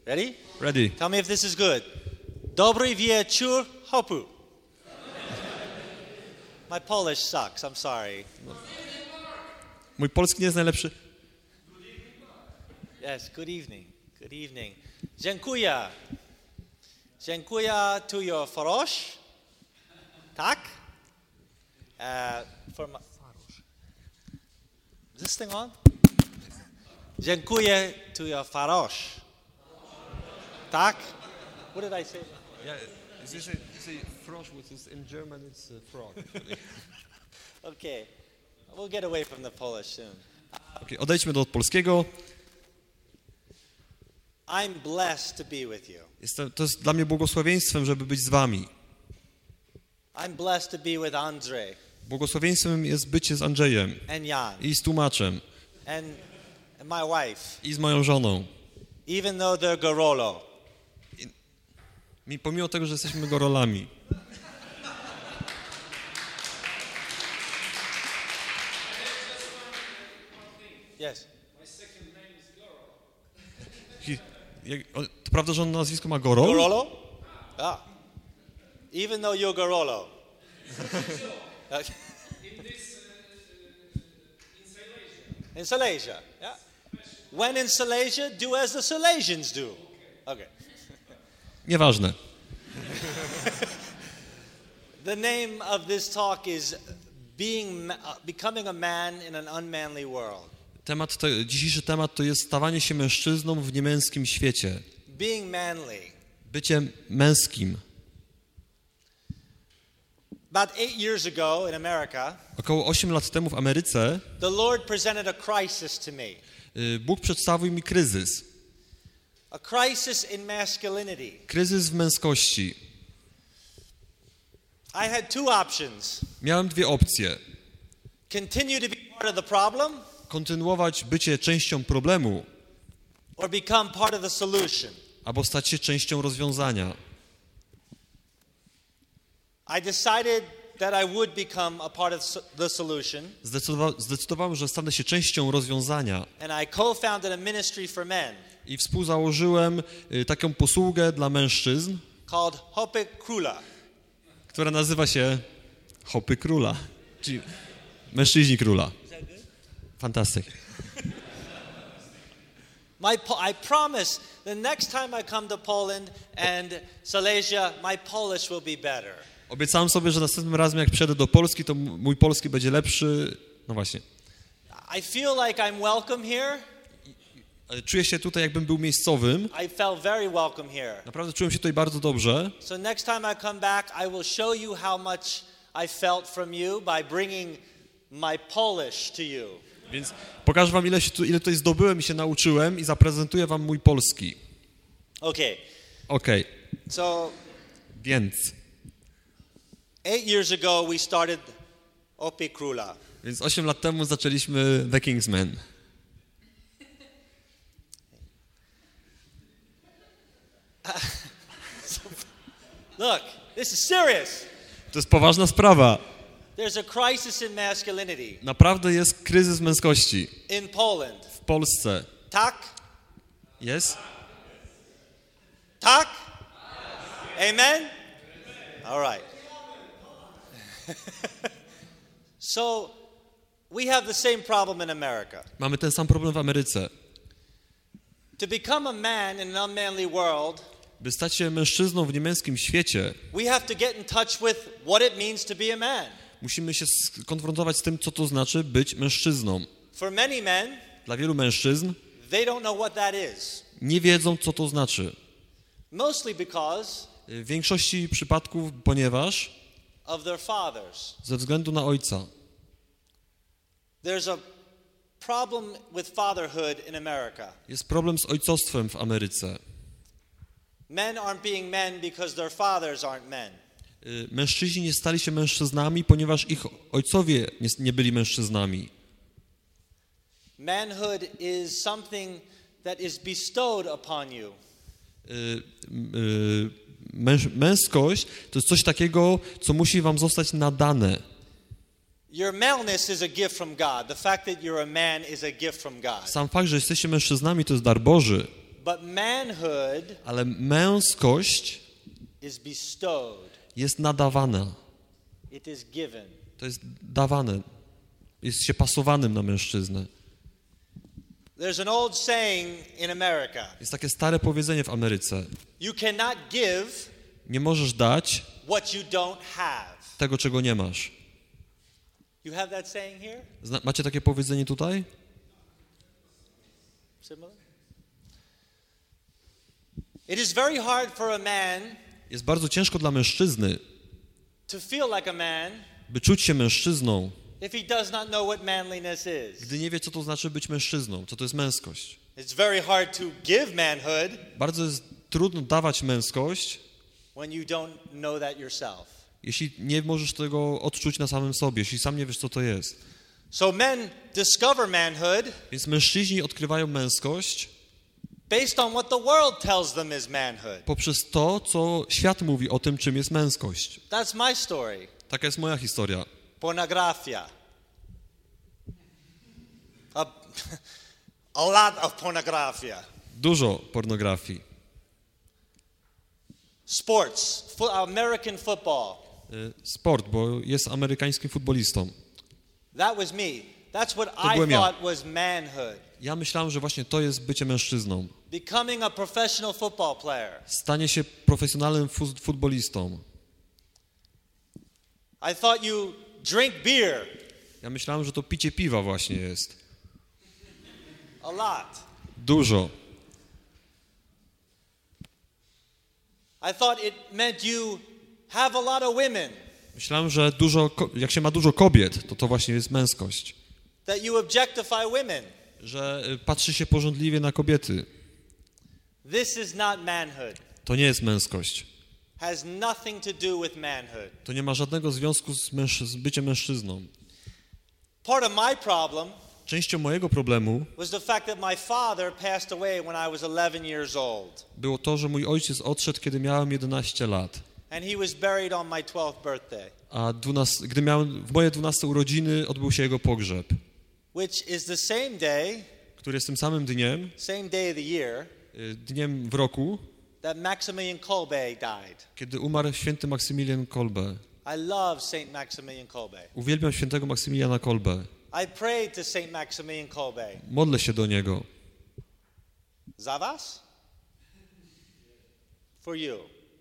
Ready? Ready. Tell me if this is good. Dobry wieczór, hopu. My Polish sucks, I'm sorry. Mój polski nie jest najlepszy. Yes, good evening. Good evening. Dziękuję. Dziękuję to your farosh. Tak? For my... Is this thing on? Dziękuję to your farosh. Tak? What did I say? Yeah, you say frosch, which is in German it's frog. Okay. We'll get away from the Polish soon. Okay, odejdźmy do polskiego. I'm blessed to be with you. To jest dla mnie błogosławieństwem, żeby być z wami. I'm blessed to be with Andre Błogosławieństwem jest bycie z Andrzejem and Jan i z tłumaczem and my wife, i z moją żoną. even though they're Gorolo. Pomimo tego, że jesteśmy gorolami. Yes. To prawda, że on nazwisko ma Gorol? Gorolo? Ah. Even though you're Gorolo. In Silesia. Yeah. When in Silesia, do as the Silesians do. Okay. Nieważne. The name of this talk is becoming a man in an unmanly world. Dzisiejszy temat to jest stawanie się mężczyzną w niemęskim świecie. Being manly. Byciem męskim. About 8 years ago in America, Około 8 lat temu w Ameryce the Lord presented a crisis to me. Bóg przedstawił mi kryzys. A crisis in masculinity. Kryzys w męskości. I had two options. Miałem dwie opcje. Continue to be part of the problem, Kontynuować bycie częścią problemu, or become part of the solution. albo stać się częścią rozwiązania. I decided that I would become a part of the solution. Zdecydowałem, że stanę się częścią rozwiązania. And I co-founded a ministry for men I współzałożyłem taką posługę dla mężczyzn, called Hope Krula. która nazywa się Hopy Króla, czyli mężczyźni króla. Fantastic. I promise the next time I come to Poland and Silesia, my Polish will be better. Obiecałem sobie, że następnym razem jak przyjadę do Polski, to mój polski będzie lepszy. No właśnie. I feel like I'm welcome here. Czuję się tutaj, jakbym był miejscowym. I felt very welcome here. Naprawdę czułem się tutaj bardzo dobrze. So next time I come back, I will show you how much I felt from you by bringing my Polish to you. Więc pokażę wam, ile tutaj zdobyłem i się nauczyłem i zaprezentuję wam mój polski. Okay. Okej. So Więc 8 years ago we started Hope Krula. Więc 8 lat temu zaczęliśmy The Kingsmen. Look, this is serious. To jest poważna sprawa. There's a crisis in masculinity Naprawdę jest kryzys męskości in Poland. w Polsce. Tak? Jest? Tak? Amen? All right. So, we have the same problem in America. Mamy ten sam problem w Ameryce. To become a man in an unmanly world, By stać się mężczyzną w niemęskim świecie, we have to get in touch with what it means to be a man. musimy się skonfrontować z tym, co to znaczy być mężczyzną. For many men, Dla wielu mężczyzn they don't know what that is. nie wiedzą, co to znaczy. Mostly because W większości przypadków, ponieważ of their fathers. ze względu na ojca. There's a problem with fatherhood in America. Jest problem z ojcostwem w Ameryce. Men aren't being men because their fathers aren't men. Mężczyźni nie stali się mężczyznami, ponieważ ich ojcowie nie byli mężczyznami. Manhood is something that is bestowed upon you. Męskość to jest coś takiego, co musi wam zostać nadane. Your maleness is a gift from God. The fact that you're a man is a gift from God. Sam fakt, że jesteście mężczyznami, to jest dar Boży. But manhood Ale męskość is bestowed. jest nadawana. It is given. To jest dawane. Jest się pasowanym na mężczyznę. There's an old saying in America. Jest takie stare powiedzenie w Ameryce. You cannot give Nie możesz dać what you don't have. tego, czego nie masz. You have that saying here? Macie takie powiedzenie tutaj? Similar? It is very hard for a man Jest bardzo ciężko dla mężczyzny, to feel like a man by czuć się mężczyzną, if he does not know what manliness is. gdy nie wie, co to znaczy być mężczyzną, co to jest męskość. It's very hard to give manhood Bardzo jest trudno dawać męskość, when you don't know that yourself. jeśli nie możesz tego odczuć na samym sobie, jeśli sam nie wiesz, co to jest. So men discover manhood Więc mężczyźni odkrywają męskość based on what the world tells them is manhood. poprzez to, co świat mówi o tym, czym jest męskość. That's my story. Taka jest moja historia. Pornografia. A lot of pornografia. Dużo pornografii. Sports, American football. Sport, bo jest amerykańskim futbolistą. That was me. That's what I byłem ja. thought was manhood. Ja myślałem, że właśnie to jest bycie mężczyzną. Becoming a professional football player. Stanie się profesjonalnym futbolistą. I thought you drink beer Ja myślałem, że to picie piwa właśnie jest. a lot. Dużo. I thought it meant you have a lot of women, Myślałem, że jak się ma dużo kobiet, to właśnie jest męskość. that you objectify women. Że patrzy się pożądliwie na kobiety. This is not manhood. To nie jest męskość. Has nothing to do with manhood. To nie ma żadnego związku z byciem mężczyzną. Part of my problem Częścią mojego problemu was the fact that my father passed away when I was 11 years old. było to, że mój ojciec odszedł, kiedy miałem 11 lat. And he was buried on my 12th birthday, A gdy miałem w moje 12 urodziny, odbył się jego pogrzeb, which is the same day, który jest tym samym dniem, same day of the year, dniem w roku, that Maximilian Kolbe died. kiedy umarł święty Maksymilian Kolbe. I love Saint Maximilian Kolbe. Uwielbiam świętego Maksymiliana Kolbe. I prayed to Saint Maximilian Kolbe. Modlę się do niego. Za was? For you.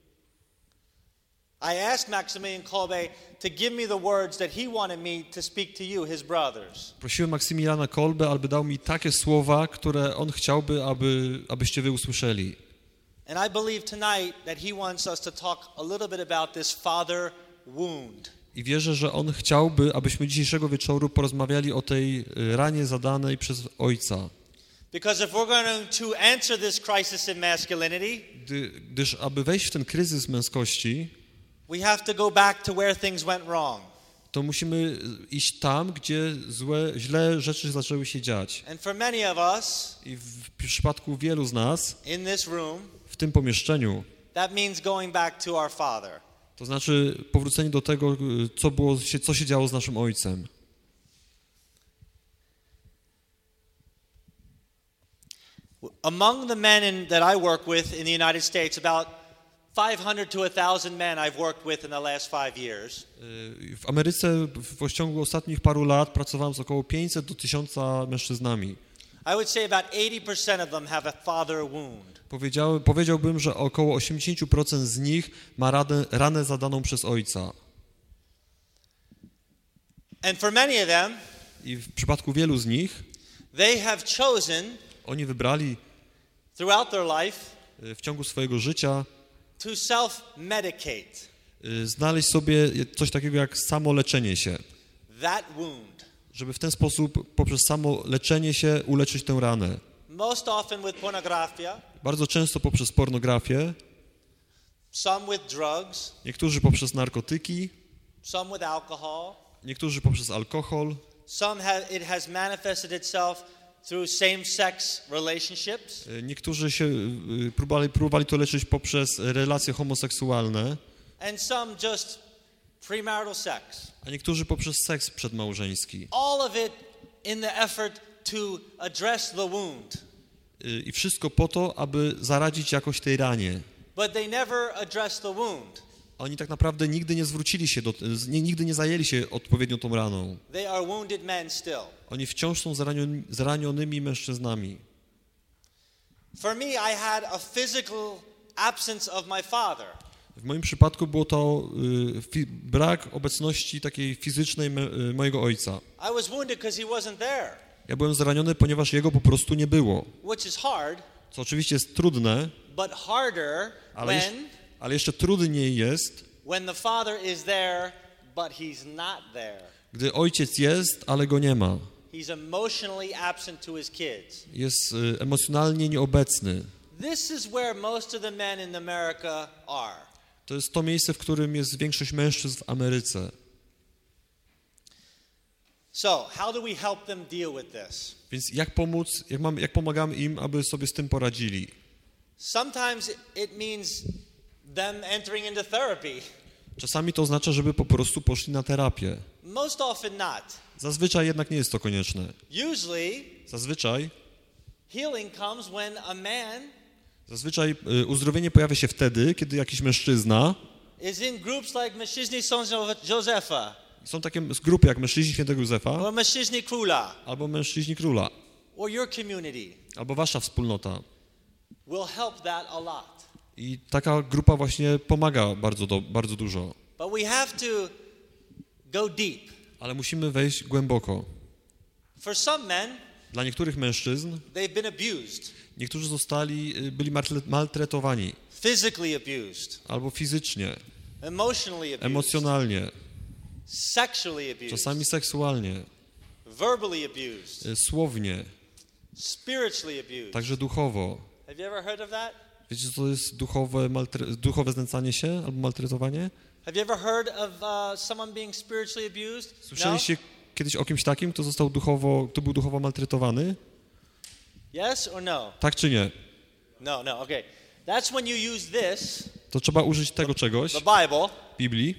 I asked Maximilian Kolbe to give me the words that he wanted me to speak to you, his brothers. Prosiłem Maksymiliana Kolbe, aby dał mi takie słowa, które on chciałby, abyście wy usłyszeli. And I believe tonight that he wants us to talk a little bit about this father wound. I wierzę, że on chciałby, abyśmy dzisiejszego wieczoru porozmawiali o tej ranie zadanej przez ojca. Because if we're going to answer this crisis in masculinity, Gdyż aby wejść w ten kryzys męskości, we have to go back to where things went wrong. to musimy iść tam, gdzie źle rzeczy zaczęły się dziać. And for many of us I w przypadku wielu z nas, in this room, w tym pomieszczeniu, that means going back to our father. to znaczy powrócenie do tego, co się działo z naszym ojcem. Among the men that I work with in the United States, about 500 to 1,000 men I've worked with in the last 5 years. W Ameryce w ciągu ostatnich paru lat pracowałem z około 500 do 1000 mężczyznami. I would say about 80% of them have a father wound. Powiedziałbym, że około 80% z nich ma ranę zadaną przez ojca. And for many of them, I w przypadku wielu z nich, they have chosen oni wybrali throughout their life w ciągu swojego życia to self-medicate znaleźć sobie coś takiego jak samoleczenie się. that wound. Żeby w ten sposób, poprzez samo leczenie się, uleczyć tę ranę. Most often with pornografia, Bardzo często poprzez pornografię, some with drugs, niektórzy poprzez narkotyki, some with alcohol. niektórzy poprzez alkohol, It has manifested itself through same-sex relationships. niektórzy się próbowali to leczyć poprzez relacje homoseksualne, And some just premarital sex. a niektórzy poprzez seks przedmałżeński. All of it in the effort to address the wound. I wszystko po to, aby zaradzić jakoś tej ranie. But they never addressed the wound. Oni tak naprawdę nigdy nie zwrócili się, nigdy nie zajęli się odpowiednio tą raną. They are wounded men still. Oni wciąż są zranionymi mężczyznami. For me, I had a physical absence of my father. W moim przypadku było to brak obecności takiej fizycznej mojego ojca. I was wounded because he wasn't there. Ja byłem zraniony, ponieważ jego po prostu nie było. Which is hard, Co oczywiście jest trudne, but harder ale jeszcze trudniej jest, when the father is there, but he's not there. gdy ojciec jest, ale go nie ma. He's emotionally absent to his kids. Jest emocjonalnie nieobecny. This is where most of the men in America are. To jest to miejsce, w którym jest większość mężczyzn w Ameryce. So, how do we help them deal with this? Więc jak pomagamy im, aby sobie z tym poradzili? Sometimes it means them entering into therapy. Czasami to oznacza, żeby po prostu poszli na terapię. Most often not. Zazwyczaj jednak nie jest to konieczne. Zazwyczaj healing comes when a man Zazwyczaj uzdrowienie pojawia się wtedy, kiedy jakiś mężczyzna is in groups like Mężczyźni Józefa. Są takie grupy jak Mężczyźni Świętego Józefa Or Mężczyźni Króla. Albo Mężczyźni Króla. Or your community. Albo wasza wspólnota. Will help that a lot. I taka grupa właśnie pomaga bardzo dużo. But we have to go deep. Ale musimy wejść głęboko. For some men, dla niektórych mężczyzn they've been abused. Niektórzy byli maltretowani. Physically abused. Albo fizycznie. Emotionally abused. Emocjonalnie. Sexually abused. Czasami seksualnie. Verbally abused. Słownie. Spiritually abused. Także duchowo. Have you ever heard of that? Wiecie, co to jest duchowe znęcanie się albo maltretowanie? Have you ever heard of someone being spiritually abused? Słyszeliście kiedyś o kimś takim, kto był duchowo maltretowany? Yes or no? Tak czy nie? No, okay. That's when you use this. To trzeba użyć tego czegoś. The Bible. Biblii.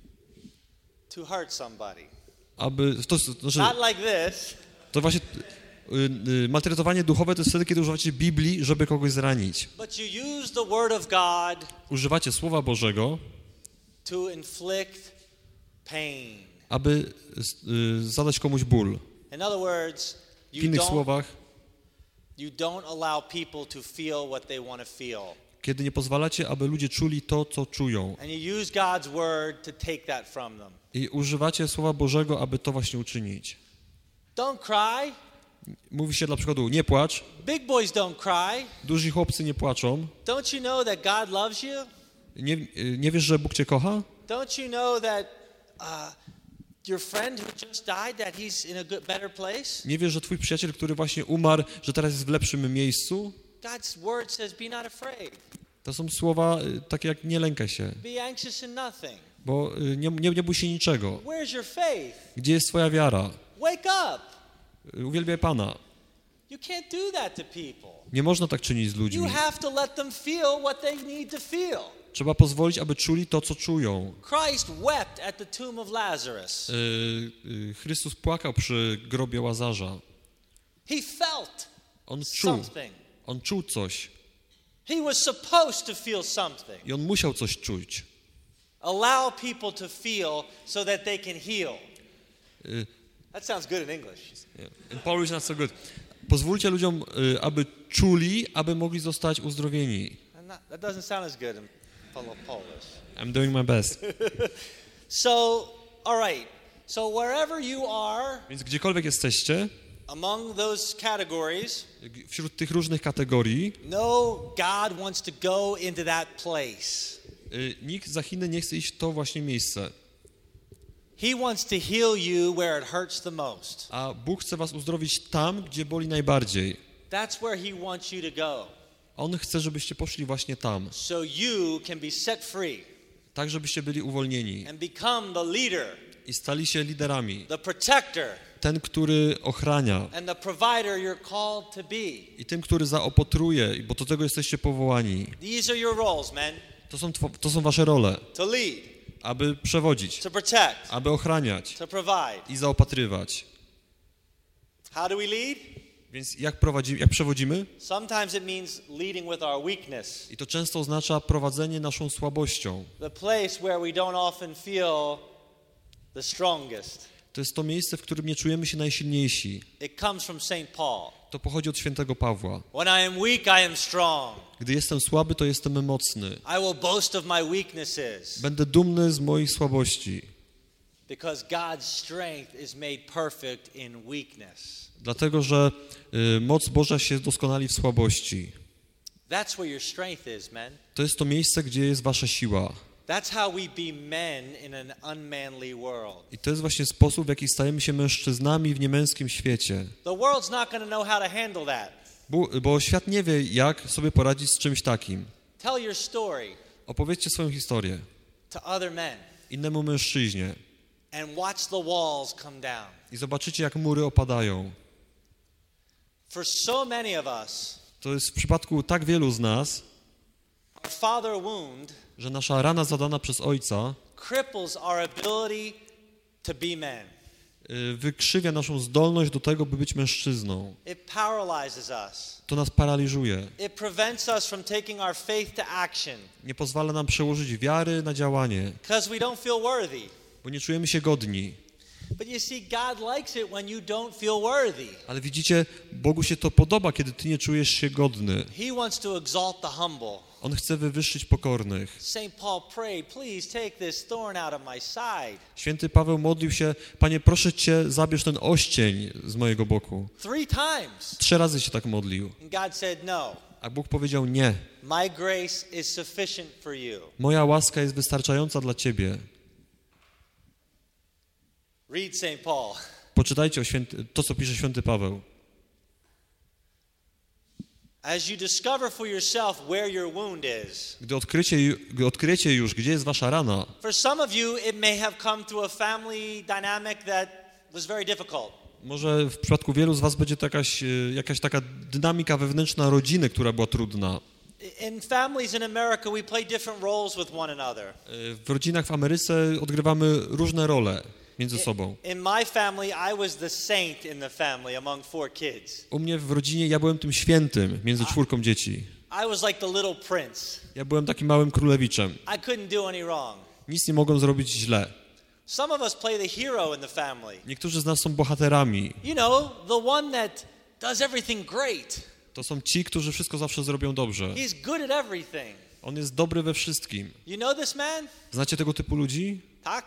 To hurt somebody. Aby Not like this. To właśnie maltretowanie duchowe to jest wtedy, kiedy używacie Biblii, żeby kogoś zranić. But you use the word of God. Używacie Słowa Bożego. To inflict pain. Aby zadać komuś ból. In other words, w innych słowach, you don't allow people to feel what they want to feel. Kiedy nie pozwalacie, aby ludzie czuli to, co czują. And you use God's word to take that from them. I używacie Słowa Bożego, aby to właśnie uczynić. Don't cry. Mówi się dla przykładu, nie płacz. Big boys don't cry. Duzi chłopcy nie płaczą. Don't you know that God loves you? Nie wiesz, że Bóg cię kocha? Don't you know that your friend who just died, that he's in a better place? Nie wiesz, że twój przyjaciel, który właśnie umarł, że teraz jest w lepszym miejscu? God's word says, be not afraid. To są słowa takie jak nie lękaj się. Be anxious in nothing. Bo nie bój się niczego. Where's your faith? Gdzie jest twoja wiara? Wake up. Uwielbiaj Pana. You can't do that to people. Nie można tak czynić z ludźmi. You have to let them feel what they need to feel. Trzeba pozwolić, aby czuli to, co czują. Christ wept at the tomb of Lazarus. Chrystus płakał przy grobie Łazarza. He felt something. On czuł coś. He was supposed to feel something. I on musiał coś czuć. Allow people to feel so that they can heal. That sounds good in English. In Polish not so good. Pozwólcie ludziom, aby czuli, aby mogli zostać uzdrowieni. That doesn't sound as good in Polish. I'm doing my best. So, all right. So wherever you are, więc gdziekolwiek jesteście, among those categories, wśród tych różnych kategorii, no, God wants to go into that place. Nikt za Chiny nie chce iść w to właśnie miejsce. He wants to heal you where it hurts the most. A Bóg chce was uzdrowić tam, gdzie boli najbardziej. That's where he wants you to go. On chce, żebyście poszli właśnie tam. So you can be set free. Tak, żebyście byli uwolnieni. And become the leader. I stali się liderami. The protector. Ten, który ochrania. And the provider you're called to be. I tym, który zaopatruje, bo do tego jesteście powołani. These are your roles, men. To są wasze role. To lead. Aby przewodzić. To protect. Aby ochraniać. To provide. I zaopatrywać. How do we lead? Więc jak przewodzimy? Sometimes it means leading with our weakness. I to często oznacza prowadzenie naszą słabością. The place where we don't often feel the strongest. To jest to miejsce, w którym nie czujemy się najsilniejsi. It comes from St. Paul. To pochodzi od świętego Pawła. When I am weak, I am strong. Gdy jestem słaby, to jestem mocny. I will boast of my weaknesses. Będę dumny z moich słabości. Because God's strength is made perfect in weakness. Dlatego, że moc Boża się doskonali w słabości. That's where your strength is, man. To jest to miejsce, gdzie jest wasza siła. That's how we be men in an unmanly world. I to jest właśnie sposób, w jaki stajemy się mężczyznami w niemęskim świecie. The world's not going to know how to handle that. Bo świat nie wie, jak sobie poradzić z czymś takim. Tell your story Opowiedzcie swoją historię to other men innemu mężczyźnie and watch the walls come down. i zobaczycie, jak mury opadają. For so many of us, To jest w przypadku tak wielu z nas, our father wound że nasza rana zadana przez ojca cripples our ability to be men. wykrzywia naszą zdolność do tego, by być mężczyzną. It paralyzes us. To nas paraliżuje. It prevents us from taking our faith to action Nie pozwala nam przełożyć wiary na działanie, because we don't feel worthy. bo nie czujemy się godni. But you see, God likes it when you don't feel worthy. Ale widzicie, Bogu się to podoba, kiedy ty nie czujesz się godny. He wants to exalt the humble. On chce wywyższyć pokornych. St. Paul prayed, please take this thorn out of my side. Święty Paweł modlił się, Panie, proszę Cię, zabierz ten oścień z mojego boku. 3 times. 3 razy się tak modlił. And God said, no, A Bóg powiedział, nie. my grace is sufficient for you. Moja łaska jest wystarczająca dla Ciebie. Read St. Paul. Poczytajcie to, co pisze święty Paweł. As you discover for yourself where your wound is. Gdy odkryjecie już, gdzie jest wasza rana, For some of you, it may have come through a family dynamic that was very difficult. może w przypadku wielu z was będzie to jakaś taka dynamika wewnętrzna rodziny, która była trudna. In families in America, we play different roles with one another. W rodzinach w Ameryce odgrywamy różne role między sobą. In my family, I was the saint in the family among 4 kids. U mnie w rodzinie ja byłem tym świętym między 4 dzieci. I was like the little prince. Ja byłem takim małym królewiczem. I couldn't do any wrong. Nic nie mogłem zrobić źle. Some of us play the hero in the family. Niektórzy z nas są bohaterami. You know, the one that does everything great. To są ci, którzy wszystko zawsze zrobią dobrze. He's good at everything. On jest dobry we wszystkim. You know this man? Znacie tego typu ludzi? Tak?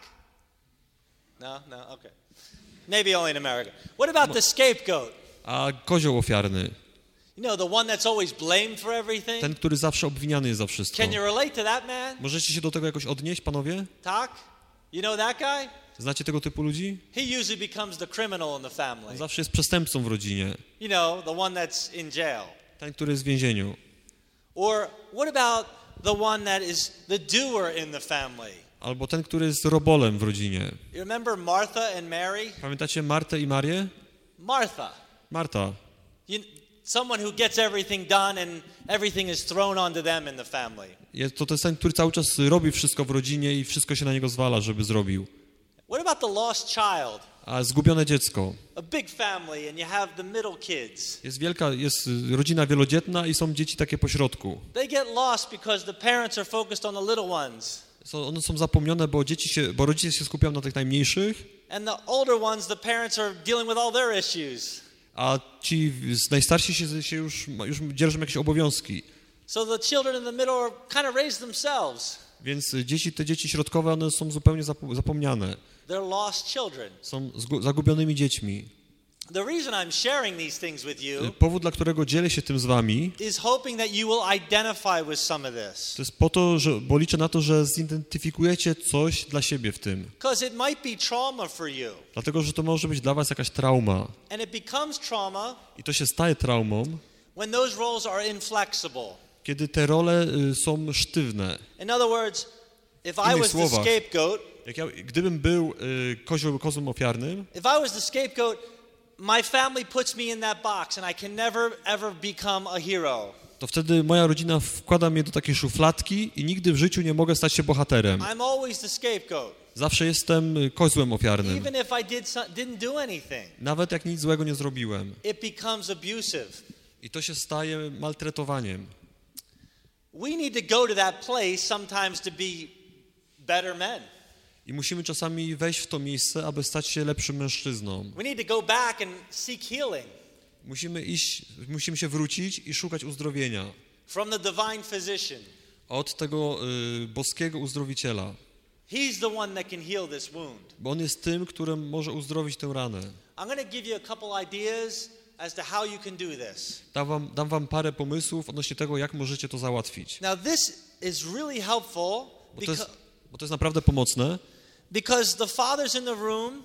No, okay. Maybe only in America. What about the scapegoat? A kozioł ofiarny, You know, the one that's always blamed for everything? ten, który zawsze obwiniany jest za wszystko. Can you relate to that man? Możecie się do tego jakoś odnieść, panowie? Tak? You know that guy? Znacie tego typu ludzi? He usually becomes the criminal in the family. On zawsze jest przestępcą w rodzinie. You know, the one that's in jail. Ten, który jest w więzieniu. Or what about the one that is the doer in the family? Albo ten, który jest robolem w rodzinie. You remember Martha and Mary? Pamiętacie Martę i Marię? Martha. Marta. Someone who gets everything done and everything is thrown onto them in the family. To jest ten, który cały czas robi wszystko w rodzinie i wszystko się na niego zwala, żeby zrobił. What about the lost child? A zgubione dziecko. A big family and you have the middle kids. Jest rodzina wielodzietna i są dzieci takie po środku. They get lost because the parents are focused on the little ones. One są zapomniane, bo rodzice się skupiają na tych najmniejszych. And the older ones, the parents are dealing with all their issues. A ci najstarsi się już dzierżą jakieś obowiązki. So the children in the middle are kind of raised themselves. Więc te dzieci środkowe, one są zupełnie zapomniane. They're lost children. Są zagubionymi dziećmi. The reason I'm sharing these things with you Powód, dla którego dzielę się tym z wami, is hoping that you will identify with some of this. to jest po to, bo liczę na to, że zidentyfikujecie coś dla siebie w tym. Because it might be trauma for you. Dlatego, że to może być dla was jakaś trauma. And it becomes trauma I to się staje traumą, when those roles are inflexible. kiedy te role są sztywne. In other words, if I innych was the słowach, scapegoat, gdybym był kozłem ofiarnym, if I was the scapegoat, my family puts me in that box and I can never ever become a hero. to wtedy moja rodzina wkłada mnie do takiej szufladki i nigdy w życiu nie mogę stać się bohaterem. I'm always the scapegoat. Zawsze jestem kozłem ofiarnym. Even if I didn't do anything. Nawet jak nic złego nie zrobiłem. It becomes abusive. I to się staje maltretowaniem. We need to go to that place sometimes to be better men. I musimy czasami wejść w to miejsce, aby stać się lepszym mężczyzną. We need to go back and seek healing Musimy się wrócić i szukać uzdrowienia. from the divine physician. Od tego boskiego uzdrowiciela. He's the one that can heal this wound. Bo on jest tym, który może uzdrowić tę ranę. I'm going to give you a couple ideas as to how you can do this. Dam wam parę pomysłów odnośnie tego, jak możecie to załatwić. Now this is really helpful Bo to jest naprawdę pomocne. because the fathers in the room,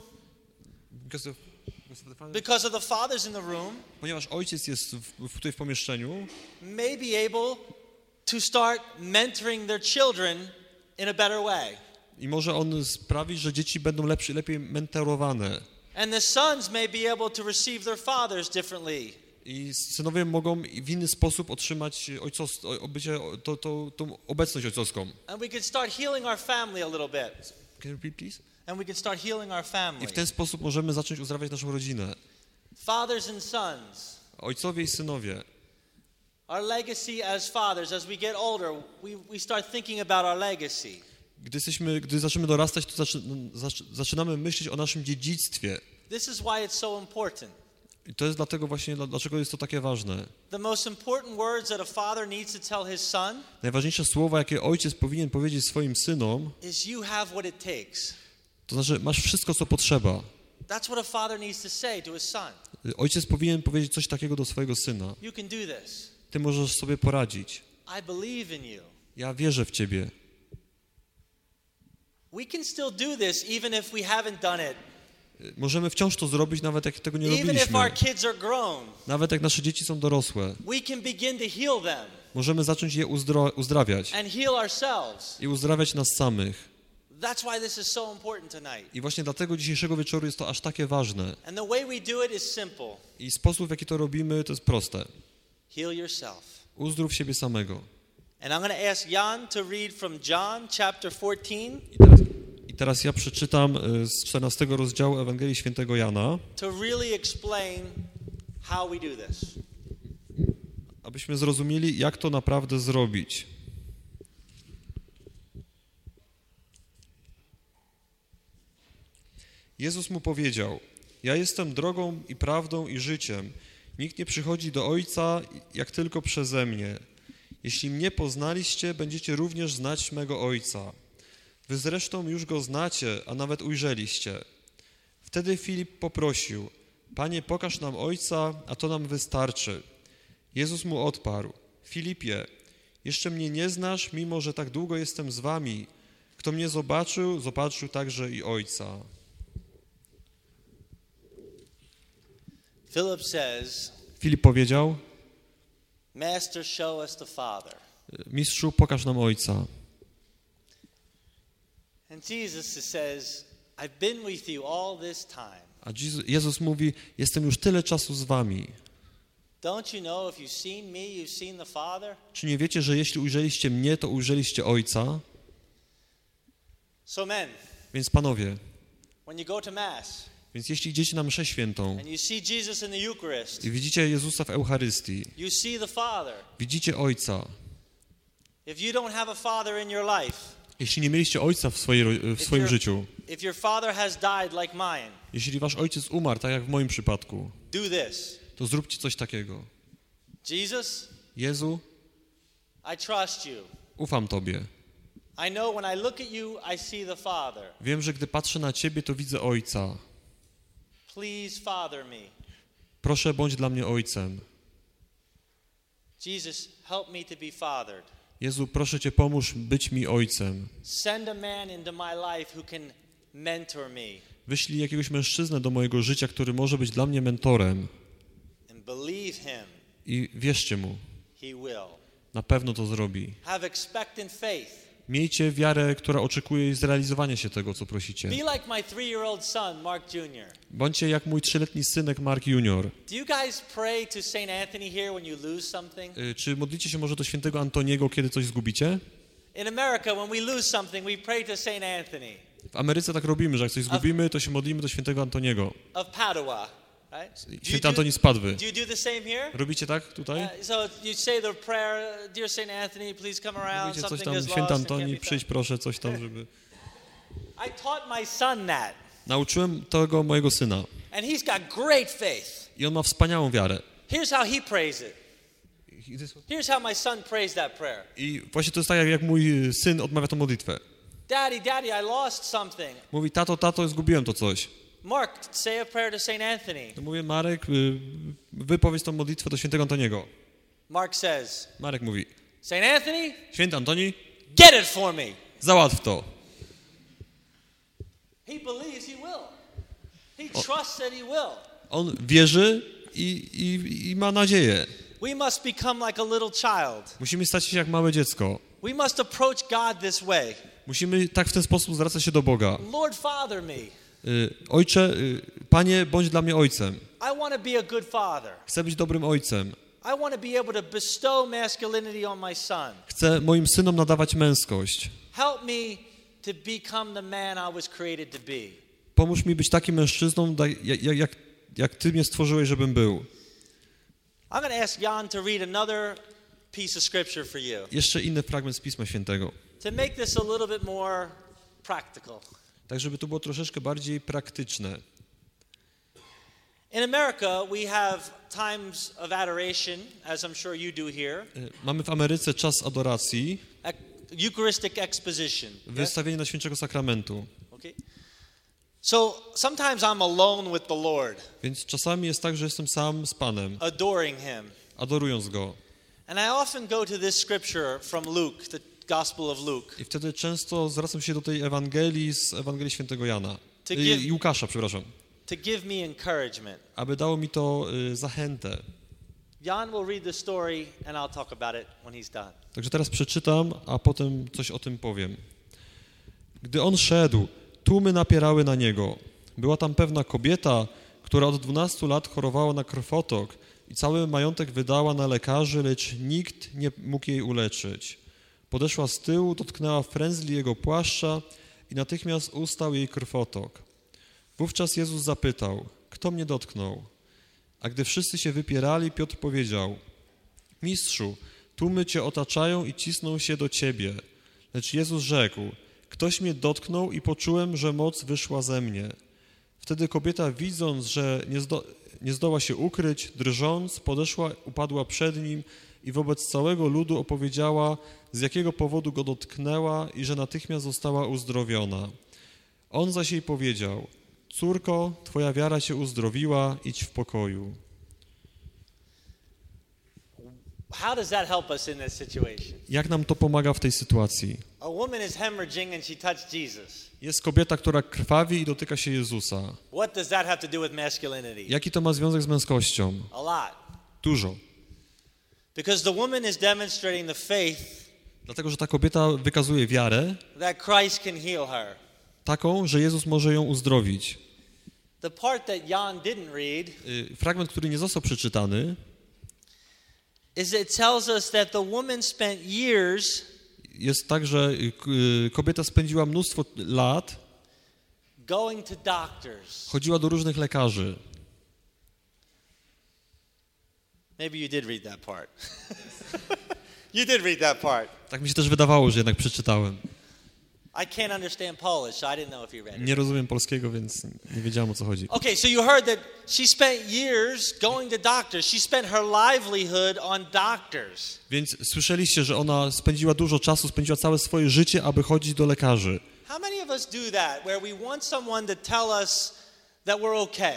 because of the fathers in the room, Ponieważ ojciec jest tutaj w pomieszczeniu, may be able to start mentoring their children in a better way. i może on sprawić, że dzieci będą lepiej mentorowane. And the sons may be able to receive their fathers differently. I synowie mogą w inny sposób otrzymać tą obecność ojcowską. And we can start healing our family a little bit. Can you repeat, please? And we can start healing our family. I w ten sposób możemy zacząć uzdrawiać naszą rodzinę. Fathers and sons. Ojcowie i synowie. Our legacy as fathers, as we get older, we start thinking about our legacy. Gdy zaczynamy dorastać, to zaczynamy myśleć o naszym dziedzictwie. This is why it's so important. I to jest dlaczego jest to takie ważne. The most important words that a father needs to tell his son Najważniejsze słowa, jakie ojciec powinien powiedzieć swoim synom, is you have what it takes. to znaczy masz wszystko, co potrzeba. That's what a father needs to say to his son. Ojciec powinien powiedzieć coś takiego do swojego syna. You can do this. Ty możesz sobie poradzić. I believe in you. Ja wierzę w ciebie. We can still do this even if we haven't done it. Możemy wciąż to zrobić, nawet jak tego nie Even if robiliśmy. our kids are grown. Nawet jak nasze dzieci są dorosłe. We can begin to heal them Możemy zacząć je uzdrawiać and heal ourselves. i uzdrawiać nas samych. That's why this is so important tonight. I właśnie dlatego dzisiejszego wieczoru jest to aż takie ważne. And the way we do it is simple. I sposób, w jaki to robimy, to jest proste. Heal yourself. Uzdrów siebie samego. And I'm going to ask Jan to read from John chapter 14. I teraz ja przeczytam z 14 rozdziału Ewangelii Świętego Jana, To really explain how we do this. abyśmy zrozumieli, jak to naprawdę zrobić. Jezus mu powiedział: ja jestem drogą i prawdą i życiem. Nikt nie przychodzi do Ojca, jak tylko przeze mnie. Jeśli mnie poznaliście, będziecie również znać mego Ojca. Wy zresztą już Go znacie, a nawet ujrzeliście. Wtedy Filip poprosił: Panie, pokaż nam Ojca, a to nam wystarczy. Jezus mu odparł: Filipie, jeszcze mnie nie znasz, mimo że tak długo jestem z wami. Kto mnie zobaczył, zobaczył także i Ojca. Filip powiedział: Master, show us the Father. Mistrzu, pokaż nam Ojca. And Jesus says, I've been with you all this time. A Jezus mówi: jestem już tyle czasu z wami. Don't you know, if you've seen me, you've seen the Father? Czy nie wiecie, że jeśli ujrzeliście mnie, to ujrzeliście Ojca? So men, Więc panowie, when you go to Mass, więc jeśli idziecie na mszę świętą and you see Jesus in the Eucharist, i widzicie Jezusa w Eucharystii, you see the Father. widzicie Ojca. If you don't have a father in your life, Jeśli nie mieliście Ojca w swoim życiu, if your father has died like mine, jeśli wasz ojciec umarł, tak jak w moim przypadku, do this. to zróbcie coś takiego. Jesus, Jezu, I trust you. ufam Tobie. I know when I look at you, I see the Father. Wiem, że gdy patrzę na Ciebie, to widzę Ojca. Please father me. Proszę, bądź dla mnie Ojcem. Jesus, help me to be fathered. Jezu, proszę Cię, pomóż być mi Ojcem. Send a man into my life who can mentor me. Wyślij jakiegoś mężczyznę do mojego życia, który może być dla mnie mentorem. And believe him. I wierzcie mu, He will. na pewno to zrobi. Have expectant faith. Miejcie wiarę, która oczekuje zrealizowania się tego, co prosicie. Be like my 3-year-old son, Mark Jr. Bądźcie jak mój 3-letni synek Mark Junior. Do you guys pray to Saint Anthony here when you lose something? Czy modlicie się może do świętego Antoniego, kiedy coś zgubicie? In America, when we lose something, we pray to Saint Anthony. W Ameryce tak robimy, że jak coś zgubimy, to się modlimy do świętego Antoniego. of Padua, right? Święty Antoni z Padwy. Do you do the same here? Robicie tak tutaj? So you say the prayer, dear Saint Anthony, please come around. Mówicie coś Something tam, is lost święty and can't Antoni, be przyjdź found. proszę, coś tam, żeby... I taught my son that, Nauczyłem tego mojego syna and he's got great faith. i on ma wspaniałą wiarę. Here's how he prays it. Here's how my son prays that prayer. I właśnie to jest tak, jak mój syn odmawia tą modlitwę. Daddy, I lost something. Mówi, tato, zgubiłem to coś. Mark, say a prayer to Saint Anthony. To mówię, Marek, wypowiedz tą modlitwę do świętego Antoniego. Mark says, Marek mówi, Saint Anthony, święty Antoni, get it for me. załatw to. He believes he will. He trusts that he will. On wierzy i ma nadzieję. We must become like a little child. Musimy stać się jak małe dziecko. We must approach God this way. Musimy tak w ten sposób zwracać się do Boga. Lord, father me. Ojcze, Panie, bądź dla mnie ojcem. I want to be a good father. Chcę być dobrym ojcem. I want to be able to bestow masculinity on my son. Chcę moim synom nadawać męskość. Help me to become the man I was created to be. Pomóż mi być takim mężczyzną, jak Ty mnie stworzyłeś, żebym był. I'm going to ask Jan to read another piece of scripture for you. Jeszcze inny fragment z Pisma Świętego. To make this a little bit more practical. Tak, żeby to było troszeczkę bardziej praktyczne. In America, we have times of adoration, as I'm sure you do here. Mamy w Ameryce czas adoracji, Eucharistic exposition. wystawienie na Świętego Sakramentu. Okay. So sometimes I'm alone with the Lord, Więc czasami jest tak, że jestem sam z Panem, adoring Him. adorując Go. And I often go to this scripture from Luke, the Gospel of Luke. I wtedy często zwracam się do tej Ewangelii z Ewangelii Świętego Jana. Łukasza, przepraszam. To give me encouragement. Aby dało mi to zachętę. Jan will read the story and I'll talk about it when he's done. Także teraz przeczytam, a potem coś o tym powiem. Gdy on szedł, tłumy napierały na niego. Była tam pewna kobieta, która od 12 lat chorowała na krwotok i cały majątek wydała na lekarzy, lecz nikt nie mógł jej uleczyć. Podeszła z tyłu, dotknęła frędzli jego płaszcza i natychmiast ustał jej krwotok. Wówczas Jezus zapytał, kto mnie dotknął? A gdy wszyscy się wypierali, Piotr powiedział, Mistrzu, tłumy cię otaczają i cisną się do ciebie. Lecz Jezus rzekł, ktoś mnie dotknął i poczułem, że moc wyszła ze mnie. Wtedy kobieta, widząc, że nie zdoła się ukryć, drżąc, podeszła, upadła przed nim i wobec całego ludu opowiedziała, z jakiego powodu go dotknęła i że natychmiast została uzdrowiona. On zaś jej powiedział, córko, twoja wiara cię uzdrowiła, idź w pokoju. How does that help us in this situation? Jak nam to pomaga w tej sytuacji? A woman is hemorrhaging and she touched Jesus. Jest kobieta, która krwawi i dotyka się Jezusa. What does that have to do with masculinity? Jaki to ma związek z męskością? A lot. Dużo. Because the woman is demonstrating the faith Dlatego, że ta kobieta wykazuje wiarę that Christ can heal her. taką, że Jezus może ją uzdrowić. The part that Jan didn't read Fragment, który nie został przeczytany, is it tells us that the woman spent years jest tak, że kobieta spędziła mnóstwo lat, going to doctors. chodziła do różnych lekarzy. Maybe you did read that part. You did read that part. Tak mi się też wydawało, że jednak przeczytałem. I can't understand Polish, so I didn't know if you read it. Nie rozumiem polskiego, więc nie wiedziałem, o co chodzi. Okay, so you heard that she spent years going to doctors. She spent her livelihood on doctors. Więc słyszeliście, że ona spędziła dużo czasu, spędziła całe swoje życie, aby chodzić do lekarzy. How many of us do that, where we want someone to tell us that we're okay?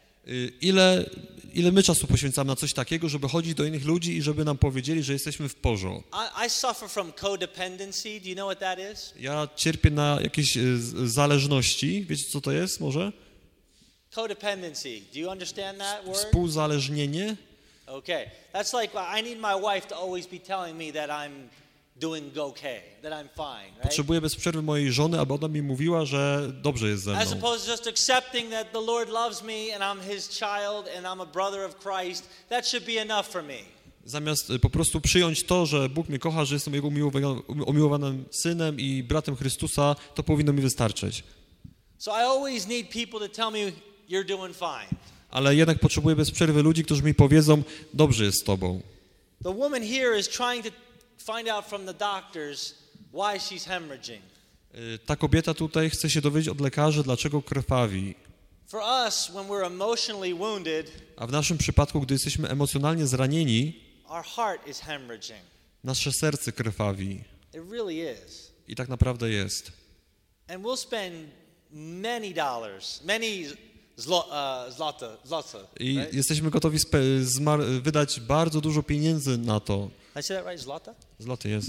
Ile my czasu poświęcamy na coś takiego, żeby chodzić do innych ludzi i żeby nam powiedzieli, że jesteśmy w porządku? I suffer from codependency. Do you know what that is? Ja cierpię na jakieś zależności. Wiecie, co to jest może? Codependency. Do you understand that word? Współzależnienie. Okay. That's like I need my wife to always be telling me that I'm doing okay, that I'm fine, right? Potrzebuję bez przerwy mojej żony, aby ona mi mówiła, że dobrze jest ze As mną. opposed to just accepting that the Lord loves me and I'm His child and I'm a brother of Christ, that should be enough for me. Zamiast po prostu przyjąć to, że Bóg mnie kocha, że jestem Jego umiłowanym synem i bratem Chrystusa, to powinno mi wystarczyć. So I always need people to tell me you're doing fine. Ale jednak potrzebuję bez przerwy ludzi, którzy mi powiedzą, dobrze jest z Tobą. The woman here is trying to find out from the doctors why she's hemorrhaging. Ta kobieta tutaj chce się dowiedzieć od lekarzy, dlaczego krwawi. For us, when we're emotionally wounded, A w naszym przypadku, gdy jesteśmy emocjonalnie zranieni, our heart is hemorrhaging. nasze serce krwawi. It really is. I tak naprawdę jest. And we'll spend many dollars, many zlota, I right? jesteśmy gotowi wydać bardzo dużo pieniędzy na to. I say that right, zlota? Zloty jest.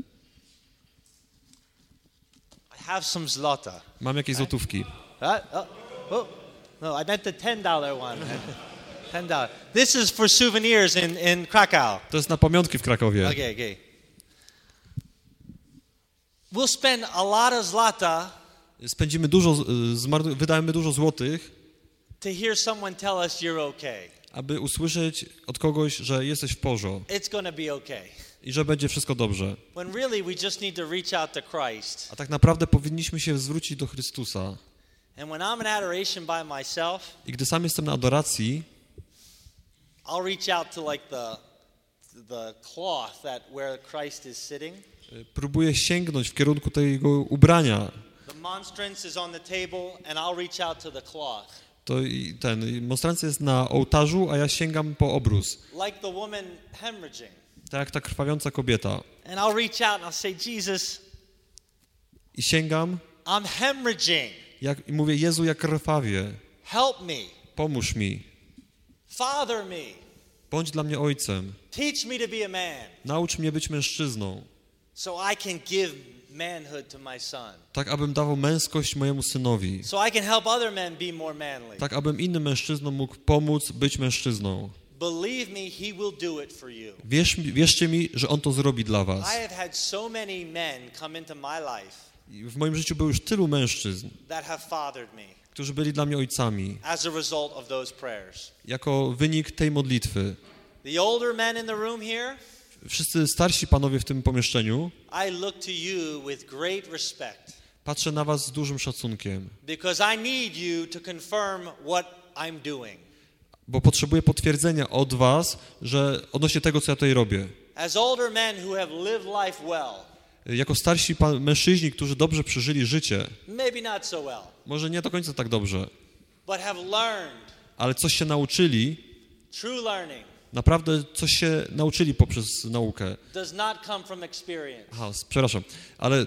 I have some zlota. Mam jakieś złotówki. No, I meant the $10 one. $10. This is for souvenirs in Krakow. To jest na pamiątki w Krakowie. Okay. We'll spend a lot of zlata Spędzimy wydajemy dużo złotych, to hear someone tell us you're okay. aby usłyszeć od kogoś, że jesteś w porządku It's going to be okay. i że będzie wszystko dobrze. When really we just need to reach out to Christ. A tak naprawdę powinniśmy się zwrócić do Chrystusa. And when I'm in adoration by myself, I gdy sam jestem na adoracji, I'll reach out to like the cloth where Christ is sitting. próbuję sięgnąć w kierunku tego ubrania. The monstrance is on the table and I'll reach out to the cloth. To monstrancja jest na ołtarzu, a ja sięgam po obrus. Like the woman hemorrhaging. Tak jak ta krwawiąca kobieta. And I'll reach out and I'll say, Jesus, I sięgam I'm hemorrhaging. i mówię, Jezu, ja krwawię. Help me. Pomóż mi. Father me. Bądź dla mnie ojcem. Teach me to be a man Naucz mnie być mężczyzną. so I can give manhood to my son. Tak, abym dawał męskość mojemu synowi. So I can help other men be more manly. Tak, abym innym mężczyznom mógł pomóc być mężczyzną. Believe me, he will do it for you. Wierzcie mi, że On to zrobi dla was. I have had so many men come into my life I w moim życiu było już tylu mężczyzn, that have fathered me którzy byli dla mnie ojcami, as a result of those prayers. jako wynik tej modlitwy. The older men in the room here, Wszyscy starsi panowie w tym pomieszczeniu, I look to you with great respect patrzę na was z dużym szacunkiem, because I need you to confirm what I'm doing. bo potrzebuję potwierdzenia od was, że odnośnie tego, co ja tutaj robię. As older men who have lived life well, Jako starsi mężczyźni, którzy dobrze przeżyli życie, maybe not so well, może nie do końca tak dobrze, but have learned, ale coś się nauczyli, true learning naprawdę coś się nauczyli poprzez naukę. does not come from experience. Przepraszam, ale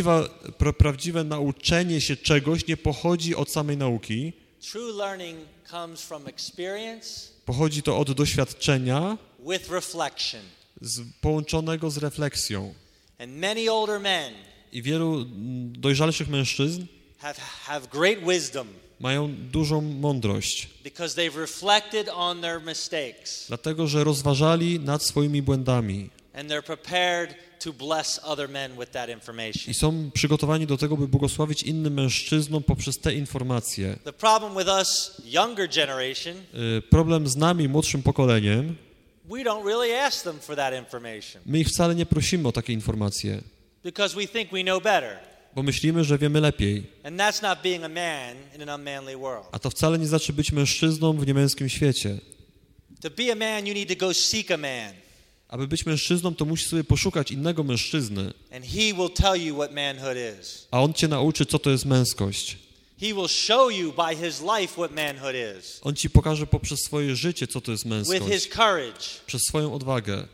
prawdziwe nauczenie się czegoś nie pochodzi od samej nauki, True learning comes from experience pochodzi to od doświadczenia with reflection. Połączonego z refleksją. And many older men I wielu dojrzalszych mężczyzn have great wisdom mają dużą mądrość, because they've reflected on their mistakes dlatego że rozważali nad swoimi błędami and they're prepared to bless other men with that information. i są przygotowani do tego, by błogosławić innym mężczyznom poprzez te informacje. The problem with us younger generation, Problem z nami, młodszym pokoleniem, we don't really ask them for that information my ich wcale nie prosimy o takie informacje, because we think we know better. bo myślimy, że wiemy lepiej. And that's not being a man in an unmanly world. A to wcale nie znaczy być mężczyzną w niemęskim świecie. To be a man, you need to go seek a man. Aby być mężczyzną, to musisz sobie poszukać innego mężczyzny, And he will tell you what manhood is. a on cię nauczy, co to jest męskość. He will show you by his life what manhood is. On ci pokaże poprzez swoje życie, co to jest With his męskość, courage. przez swoją odwagę.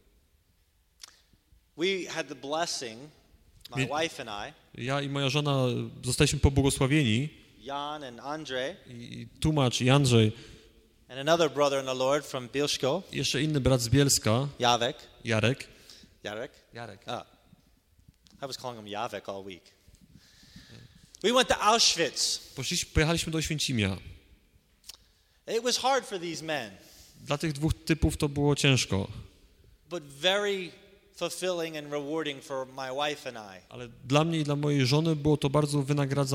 We had the blessing, my wife and Ja i moja żona zostaliśmy pobłogosławieni, Jan and Andre, i tłumacz i Andrzej, and another brother in the Lord from Bielsko, i jeszcze inny brat z Bielska, Javek. Jarek. Jarek. I was calling him Javek all week. We went to Auschwitz. Pojechaliśmy do Oświęcimia. It was hard for these men, Dla tych dwóch typów to było ciężko, but very fulfilling and rewarding for my wife and I. ale dla mnie i dla mojej żony było to bardzo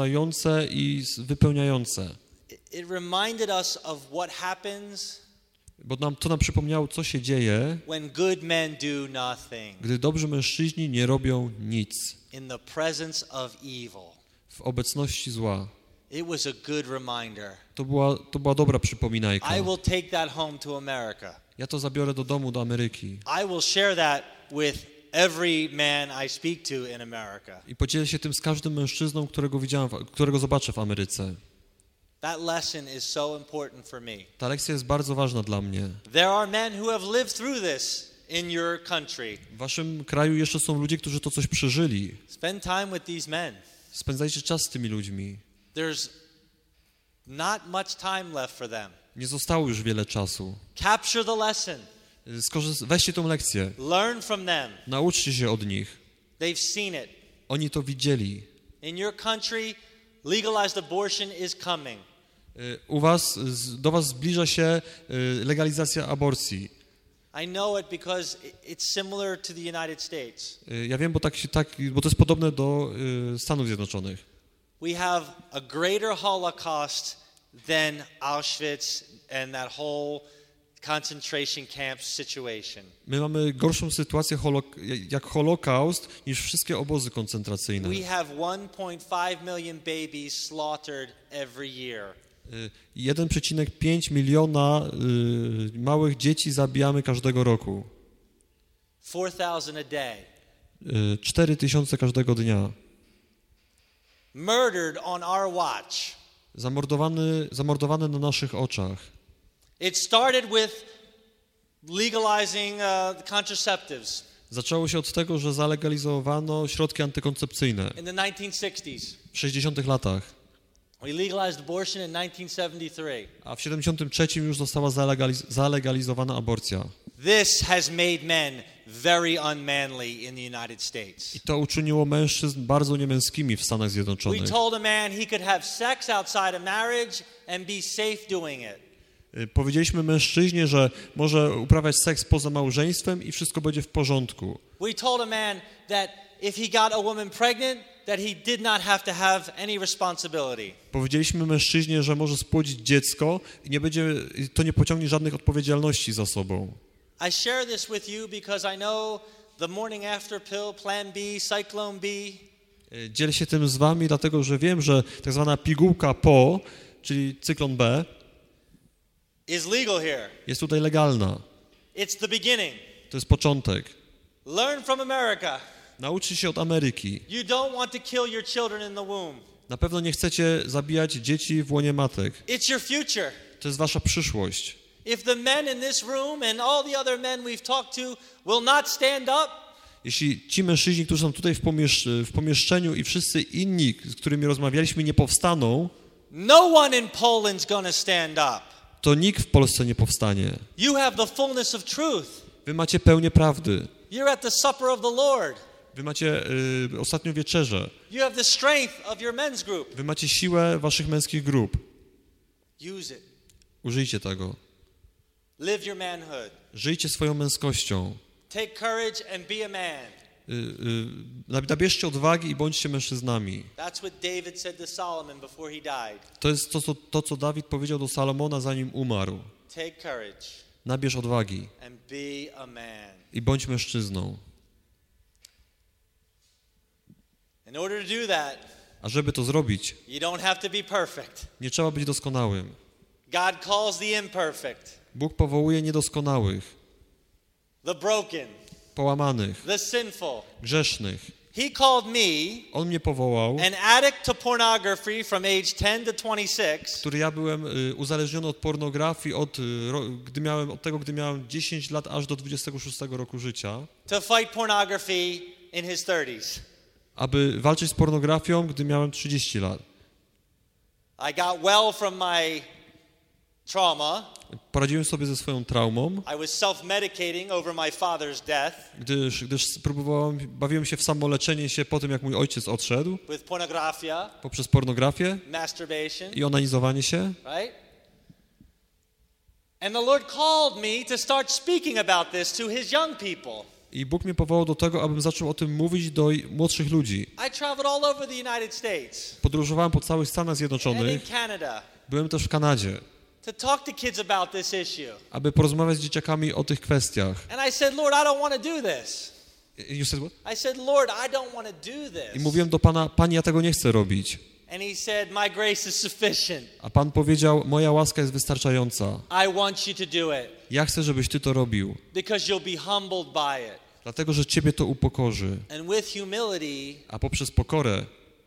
wynagradzające i wypełniające. It reminded us of what happens Bo to nam przypomniało, co się dzieje, when good men do nothing gdy dobrzy mężczyźni nie robią nic in the presence of evil. w obecności zła. It was a good reminder. To była dobra przypominajka. I will take that home to America. Ja to zabiorę do domu, do Ameryki. I will share that with every man I speak to in America. I podzielę się tym z każdym mężczyzną, którego zobaczę w Ameryce. That lesson is so important for me. Ta lekcja jest bardzo ważna dla mnie. There are men who have lived through this in your country. W waszym kraju jeszcze są ludzie, którzy to coś przeżyli. Spend time with these men. Spędzajcie czas z tymi ludźmi. There's not much time left for them. Nie zostało już wiele czasu. Capture the lesson. Weźcie tą lekcję. Learn from them. Nauczcie się od nich. They've seen it. Oni to widzieli. In your country, legalized abortion is coming. Do was zbliża się legalizacja aborcji. I know it because it's similar to the United States. Ja wiem, bo to jest podobne do Stanów Zjednoczonych. We have a greater Holocaust than Auschwitz and that whole concentration camp situation. My mamy gorszą sytuację jak Holokaust niż wszystkie obozy koncentracyjne. We have 1.5 million babies slaughtered every year. 1,5 miliona małych dzieci zabijamy każdego roku. 4,000 a day. 4,000 każdego dnia. Murdered on our watch. Zamordowane na naszych oczach. It started with legalizing contraceptives. Zaczęło się od tego, że zalegalizowano środki antykoncepcyjne In the 1960s. w 60 latach. We legalized abortion in 1973. A w 73 już została zalegalizowana aborcja. This has made men very unmanly in the United States. I to uczyniło mężczyzn bardzo niemęskimi w Stanach We Zjednoczonych. told a man he could have sex outside of marriage and be safe doing it. Powiedzieliśmy mężczyźnie, że może uprawiać seks poza małżeństwem i wszystko będzie w porządku. We told a man that if he got a woman pregnant, that he did not have to have any responsibility. Powiedzieliśmy mężczyźnie, że może spłodzić dziecko i to nie pociągnie żadnych odpowiedzialności za sobą. I share this with you because I know the morning after pill, Plan B, Cyclone B. Dzielę się tym z wami, dlatego że wiem, że tak zwana pigułka po, czyli cyklon B, is legal here. jest tutaj legalna. It's the beginning. To jest początek. Learn from America. Nauczcie się od Ameryki. You don't want to kill your children in the womb. Na pewno nie chcecie zabijać dzieci w łonie matek. It's your future. To jest wasza przyszłość. If the men in this room and all the other men we've talked to will not stand up, Jeśli ci mężczyźni, którzy są tutaj w pomieszczeniu i wszyscy inni, z którymi rozmawialiśmy, nie powstaną, no one in Poland's gonna stand up. to nikt w Polsce nie powstanie. You have the fullness of truth. Wy macie pełnię prawdy. You're at the supper of the Lord. Wy macie ostatnią wieczerzę. You have the strength of your men's group. Wy macie siłę waszych męskich grup. Use it. Użyjcie tego. Live your manhood. Żyjcie swoją męskością. Take courage and be a man. Nabierzcie odwagi i bądźcie mężczyznami. That's what David said to Solomon before he died. To jest to, co Dawid powiedział do Salomona, zanim umarł. Take courage Nabierz odwagi and be a man. i bądź mężczyzną. In order to do that, A żeby to zrobić, you don't have to be perfect. nie trzeba być doskonałym. God calls the imperfect, Bóg powołuje niedoskonałych, the broken, połamanych, the sinful. grzesznych. He called me, On mnie powołał, an addict to pornography from age 10 to 26, który ja byłem uzależniony od pornografii gdy miałem 10 lat aż do 26 roku życia, to fight pornography in his 30s. aby walczyć z pornografią, gdy miałem 30 lat. I got well from my trauma. Poradziłem sobie ze swoją traumą, I was self-medicating over my father's death gdyż bawiłem się w samoleczenie się po tym, jak mój ojciec odszedł, with pornografia, poprzez pornografię masturbation, i onanizowanie się. right? And the Lord called me to start speaking about this to his young people. I Bóg mnie powołał do tego, abym zaczął o tym mówić do młodszych ludzi. I traveled all over the United States Podróżowałem po całych Stanach and in Zjednoczonych, Canada. byłem też w Kanadzie. to talk to kids about this issue. aby porozmawiać z dzieciakami o tych kwestiach. And I said, Lord, I don't want to do this. You said what? I said, Lord, I don't want to do I this. mówiłem do Pana, Panie, ja tego nie chcę robić. And he said, my grace is sufficient. A Pan powiedział, moja łaska jest wystarczająca. I want you to do it Ja chcę, żebyś Ty to robił, because you'll be humbled by it. dlatego, że Ciebie to upokorzy. And with humility, A poprzez pokorę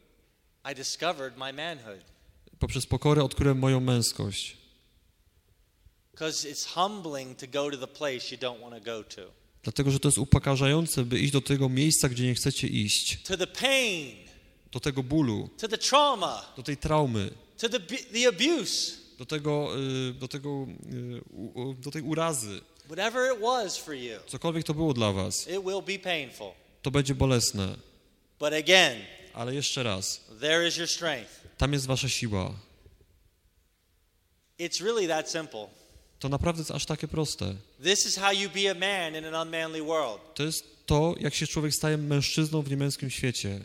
poprzez pokorę odkryłem moją męskość. Because it's humbling to go to the place you don't want to go to. Dlatego, że to jest upokarzające, by iść do tego miejsca, gdzie nie chcecie iść. To the pain. Do tego bólu. To the trauma. Do tej traumy. To the abuse. Do tej urazy. Whatever it was for you. Cokolwiek to było dla was. It will be painful. To będzie bolesne. But again, ale jeszcze raz. There is your strength. Tam jest wasza siła. It's really that simple. To naprawdę jest aż takie proste. This is how you be a man in an unmanly world. To jest to, jak się człowiek staje mężczyzną w niemęskim świecie.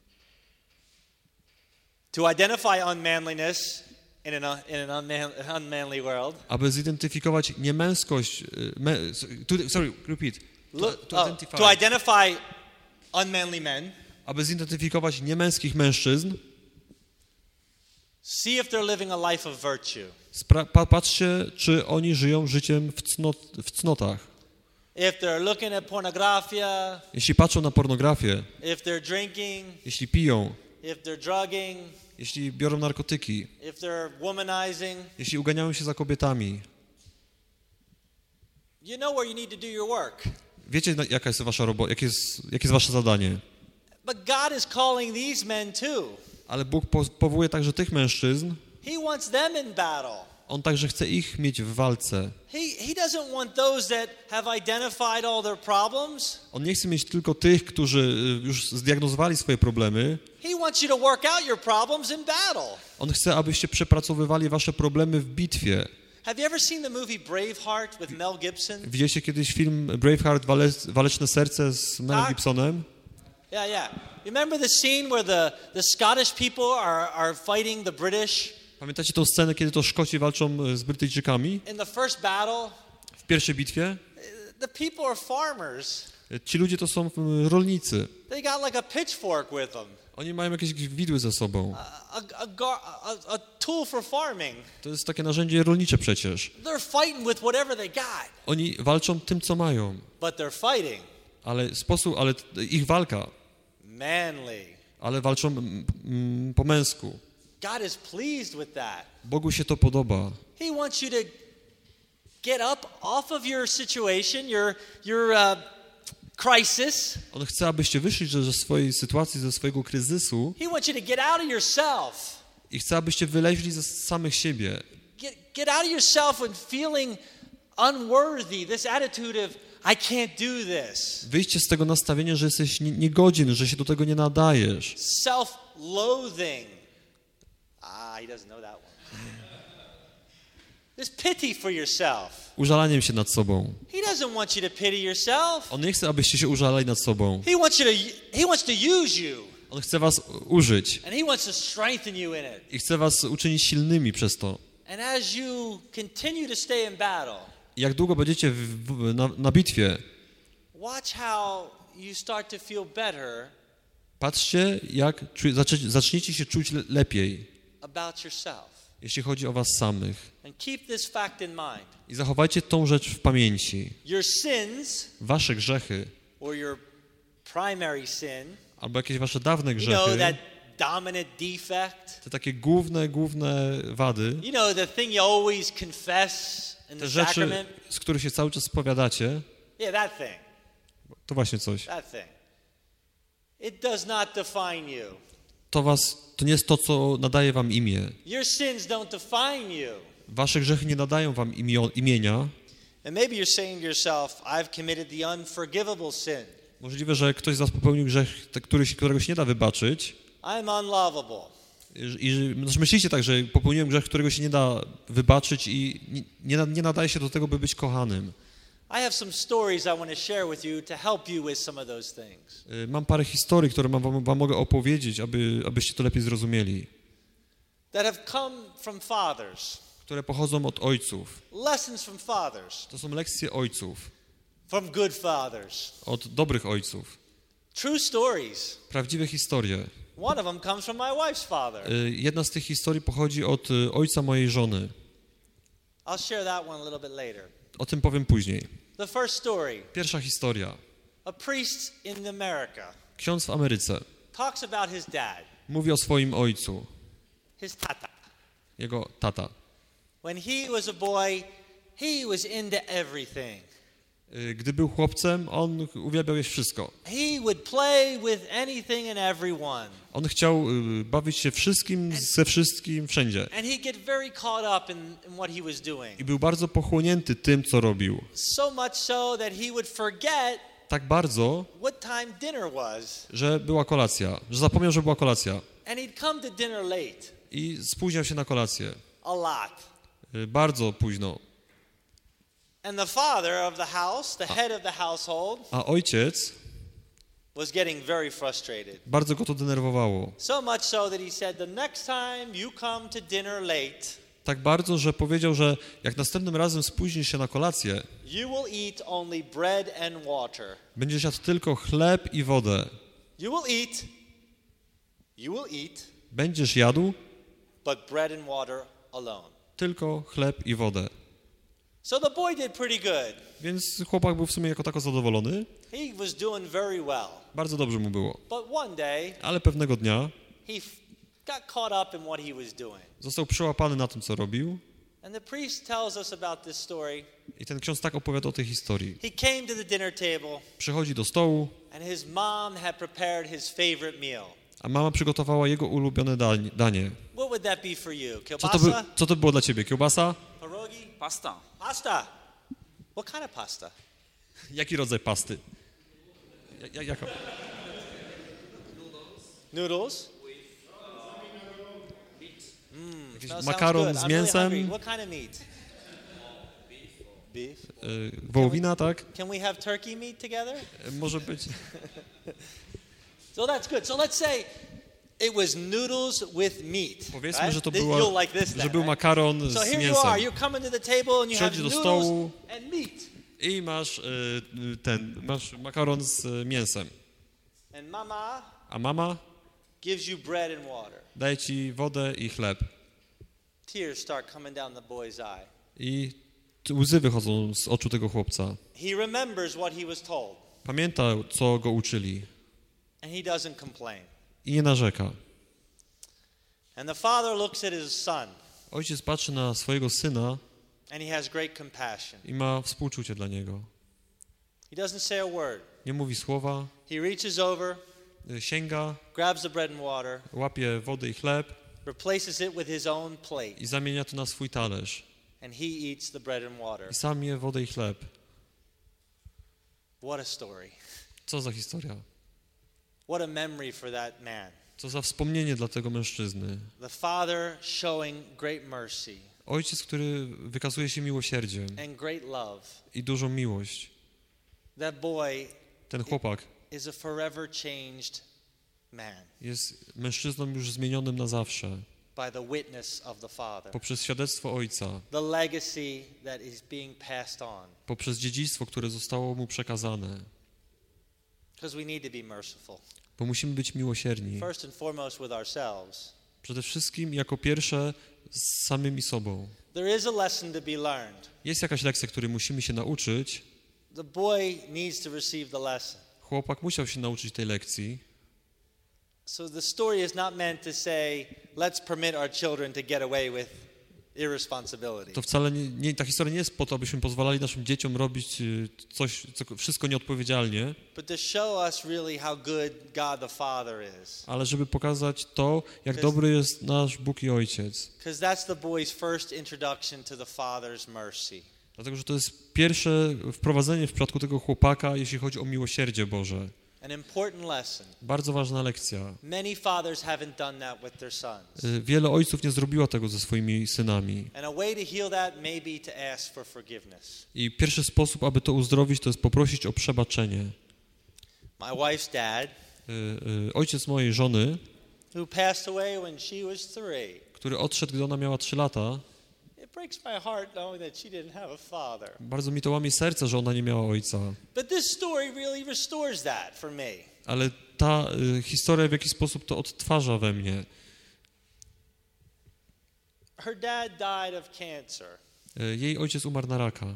To identify unmanliness in an unmanly world. Aby zidentyfikować niemęskość, to identify unmanly men. Aby zidentyfikować niemęskich mężczyzn. See if they're living a life of virtue. Patrzcie, czy oni żyją życiem w cnotach. If they're looking at pornography, jeśli patrzą na pornografię, if they're drinking, jeśli piją, if they're drugging, jeśli biorą narkotyki, if they're womanizing, jeśli uganiają się za kobietami. You know where you need to do your work. Wiecie, jaka jest wasza robota, jakie jest wasze zadanie. But God is calling these men too. Ale Bóg powołuje także tych mężczyzn. He wants them in battle. On także chce ich mieć w walce. He doesn't want those that have identified all their problems. On nie chce mieć tylko tych, którzy już zdiagnozowali swoje problemy. He wants you to work out your problems in battle. On chce, abyście przepracowywali wasze problemy w bitwie. Have you ever seen the movie Braveheart with Mel Gibson? Widzieliście kiedyś film Braveheart, Waleczne serce z Melem Gibsonem? Yeah. You remember the scene where the Scottish people are fighting the British? Pamiętacie tę scenę, kiedy to Szkoci walczą z Brytyjczykami? In the first battle, w pierwszej bitwie? The people are farmers. Ci ludzie to są rolnicy. They got like a pitchfork with them. Oni mają jakieś widły ze sobą. A tool for farming. To jest takie narzędzie rolnicze przecież. They're fighting with whatever they got. Oni walczą tym, co mają. But they're fighting. Ale ich walka. Manly. Ale walczą po męsku. God is pleased with that. Bogu się to podoba. He wants you to get up off of your situation, your crisis. On chce, abyście wyszli ze swojej sytuacji, ze swojego kryzysu. He wants you to get out of yourself. I chce, abyście wyleźli ze samych siebie. Get out of yourself and feeling unworthy. This attitude of I can't do this. Wyjście z tego nastawienia, że jesteś niegodzien, że się do tego nie nadajesz. Self-loathing. He doesn't know that one. There's pity for yourself. Użalaniem się nad sobą. He doesn't want you to pity yourself. On nie chce, abyście się użalali nad sobą. He wants to use you. On chce was użyć. And he wants to strengthen you in it. I chce was uczynić silnymi przez to. And as you continue to stay in battle. Jak długo będziecie na bitwie? Watch how you start to feel better. Patrzcie, jak zaczniecie się czuć lepiej. About yourself. Jeśli chodzi o was samych. And keep this fact in mind. I zachowajcie tą rzecz w pamięci. Your sins, wasze grzechy, or your primary sin, albo jakieś wasze dawne grzechy, you know, that dominant defect, te takie główne wady, you know, the thing you always confess in te the rzeczy, sacrament, z których się cały czas spowiadacie, yeah, that thing. To właśnie coś. That thing. It does not define you. To nie jest to, co nadaje wam imię. Your sins don't define you. Wasze grzechy nie nadają wam imienia. And maybe you're saying to yourself, I've committed the unforgivable sin. Możliwe, że ktoś z was popełnił grzech, którego się nie da wybaczyć. I'm unlovable. I myślicie tak, że popełniłem grzech, którego się nie da wybaczyć i nie nadaje się do tego, by być kochanym. I have some stories I want to share with you to help you with some of those things. Mam parę historii, które wam mogę opowiedzieć, abyście to lepiej zrozumieli. That have come from fathers. które pochodzą od ojców. Lessons from fathers, To są lekcje ojców, from good fathers. od dobrych ojców. True stories. Prawdziwe historie. One of them comes from my wife's father. Jedna z tych historii pochodzi od ojca mojej żony. I'll share that one a little bit later. O tym powiem później. The first story, Pierwsza historia. a priest in America Ksiądz w Ameryce talks about his dad, mówi o swoim ojcu, his tata. jego tata. When he was a boy, he was into everything. Gdy był chłopcem, on uwielbiał jeść wszystko. He would play with anything and everyone. On chciał bawić się wszystkim, ze wszystkim, wszędzie. And he'd get very caught up in what he was doing. I był bardzo pochłonięty tym, co robił. So much so that he would forget Tak bardzo, what time dinner was. że była kolacja, że zapomniał, że była kolacja. And he'd come to dinner late. I spóźniał się na kolację. A lot. Bardzo późno. And the father of the house, the head of the household, A ojciec, was getting very frustrated. bardzo go to denerwowało. So much so that he said, the next time you come to dinner late, Tak bardzo, że powiedział, że jak następnym razem spóźnisz się na kolację, you will eat only bread and water. będziesz jadł tylko chleb i wodę. You will eat, Będziesz jadł but bread and water alone. tylko chleb i wodę. So the boy did pretty good. Więc chłopak był w sumie jako tako zadowolony. He was doing very well. Bardzo dobrze mu było. But one day, Ale pewnego dnia got caught up in what he was doing. został przyłapany na tym, co robił. And the priest tells us about this story. I ten ksiądz tak opowiada o tej historii. He came to the dinner table, Przychodzi do stołu, and his mom had prepared his favorite meal. a mama przygotowała jego ulubione danie. What would that be for you? Co Kielbasa? to było dla ciebie? Kiełbasa? Pierogi? Pasta. Pasta. What kind of pasta? Jaki rodzaj pasty? Jaka? Noodles? Jakiś That sounds makaron good. z I'm really mięsem? hungry. What kind of meat? Beef. Wołowina, tak? Can we have turkey meat together? Może być. So that's good. So let's say it was noodles with meat. Powiedzmy, right? że to You'll like this then, że był right? makaron So z here you are. mięsem. You're coming to the table and you have Przychodzi do noodles stołu. and meat. I masz makaron z mięsem. And mama A mama gives you bread and water. daje ci wodę i chleb. Tears start coming down the boy's eye. I łzy wychodzą z oczu tego chłopca. He remembers what he was told, Pamięta, co go uczyli. and he doesn't complain. I nie narzeka. And the father looks at his son, Ojciec patrzy na swojego syna and he has great compassion. i ma współczucie dla niego. He doesn't say a word. Nie mówi słowa, He reaches over, sięga, grabs the bread and water, łapie wodę i chleb replaces it with his own plate, i zamienia to na swój talerz. and he eats the bread and water. I sam je wodę i chleb. What a story. Co za historia. What a memory for that man. Co za wspomnienie dla tego mężczyzny. The father showing great mercy Ojciec, który wykazuje się miłosierdziem and great love. i dużą miłość. That boy Ten chłopak is a forever changed man jest mężczyzną już zmienionym na zawsze by the witness of the father. poprzez świadectwo ojca, The legacy that is being passed on. poprzez dziedzictwo, które zostało mu przekazane. Because we need to be merciful. Bo musimy być miłosierni. First and foremost with ourselves. Przede wszystkim jako pierwsze z samymi sobą. There is a lesson to be learned. Jest jakaś lekcja, której musimy się nauczyć. The boy needs to receive the lesson. Chłopak musiał się nauczyć tej lekcji. So the story is not meant to say, let's permit our children to get away with irresponsibility. To wcale ta historia nie jest po to, abyśmy pozwalali naszym dzieciom robić coś, wszystko nieodpowiedzialnie, But to show us really how good God the Father is. ale żeby pokazać to, jak dobry jest nasz Bóg i Ojciec. Because that's the boy's first introduction to the Father's mercy. Dlatego, że to jest pierwsze wprowadzenie w przypadku tego chłopaka, jeśli chodzi o miłosierdzie Boże. An important lesson. Bardzo ważna lekcja. Many fathers haven't done that with their sons. Wiele ojców nie zrobiło tego ze swoimi synami. And a way to heal that may be to ask for forgiveness. I pierwszy sposób, aby to uzdrowić, to jest poprosić o przebaczenie. My wife's dad, Ojciec mojej żony, who passed away when she was 3, który odszedł, gdy ona miała 3 lata, it breaks my heart knowing that she didn't have a father. Bardzo mi to łamie serce, że ona nie miała ojca. But this story really restores that for me. Ale ta historia w jakiś sposób to odtwarza we mnie. Her dad died of cancer. Jej ojciec umarł na raka.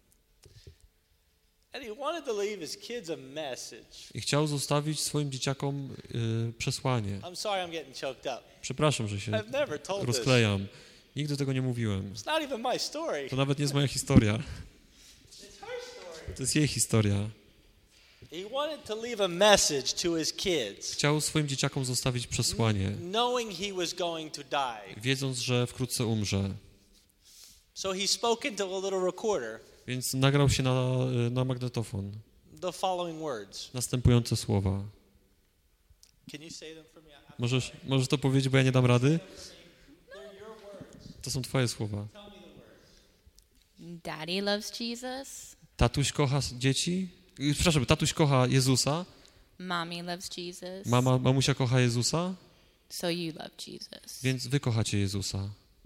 And he wanted to leave his kids a message. I chciał zostawić swoim dzieciakom przesłanie. I'm sorry I'm getting choked up. Przepraszam, że się I've never told this. rozklejam. Nigdy tego nie mówiłem. It's not even my story. To nawet nie jest moja historia. It's her story. To jest jej historia. He wanted to leave a message to his kids, Chciał swoim dzieciakom zostawić przesłanie, knowing he was going to die. wiedząc, że wkrótce umrze. So he spoke into a little recorder Więc nagrał się na magnetofon. the following words. Następujące słowa. Can you say them for me? Możesz to powiedzieć, bo ja nie dam rady? They're your words. To są twoje słowa. Tell me the words. Daddy loves Jesus. Tatuś kocha dzieci? Przepraszam, tatuś kocha Jezusa? Mommy loves Jesus. Mamusia kocha Jezusa? So you love Jesus. Więc wy kochacie Jezusa.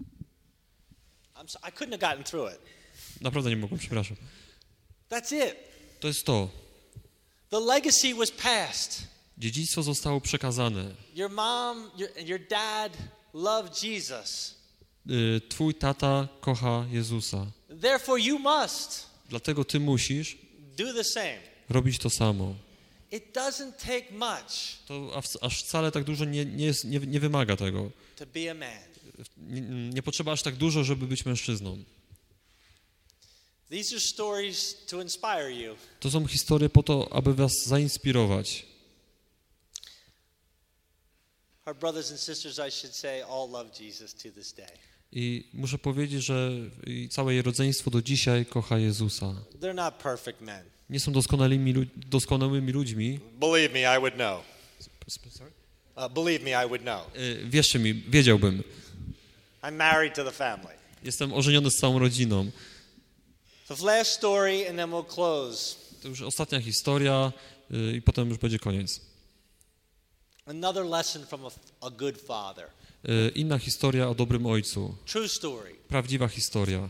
I couldn't have gotten through it. Naprawdę nie mogłem, przepraszam. That's it. To jest to. The legacy was passed. Dziedzictwo zostało przekazane. Your mom, your dad loved Jesus. Twój tata kocha Jezusa. Therefore you must Dlatego ty musisz do the same. robić to samo. It doesn't take much To aż wcale tak dużo nie wymaga tego. to be a man. Nie potrzeba aż tak dużo, żeby być mężczyzną. These are stories to inspire you. To są historie po to, aby was zainspirować. Our brothers and sisters, I should say, all love Jesus to this day. I muszę powiedzieć, że całe jej rodzeństwo do dzisiaj kocha Jezusa. They're not perfect men. Nie są doskonałymi ludźmi. Believe me, I would know. Believe me, I would know. Wierzcie mi, wiedziałbym. I'm married to the family. Jestem ożeniony z całą rodziną. The last story and then we'll close. To już ostatnia historia i potem już będzie koniec. Another lesson from a good father. Inna historia o dobrym ojcu. True story. Prawdziwa historia.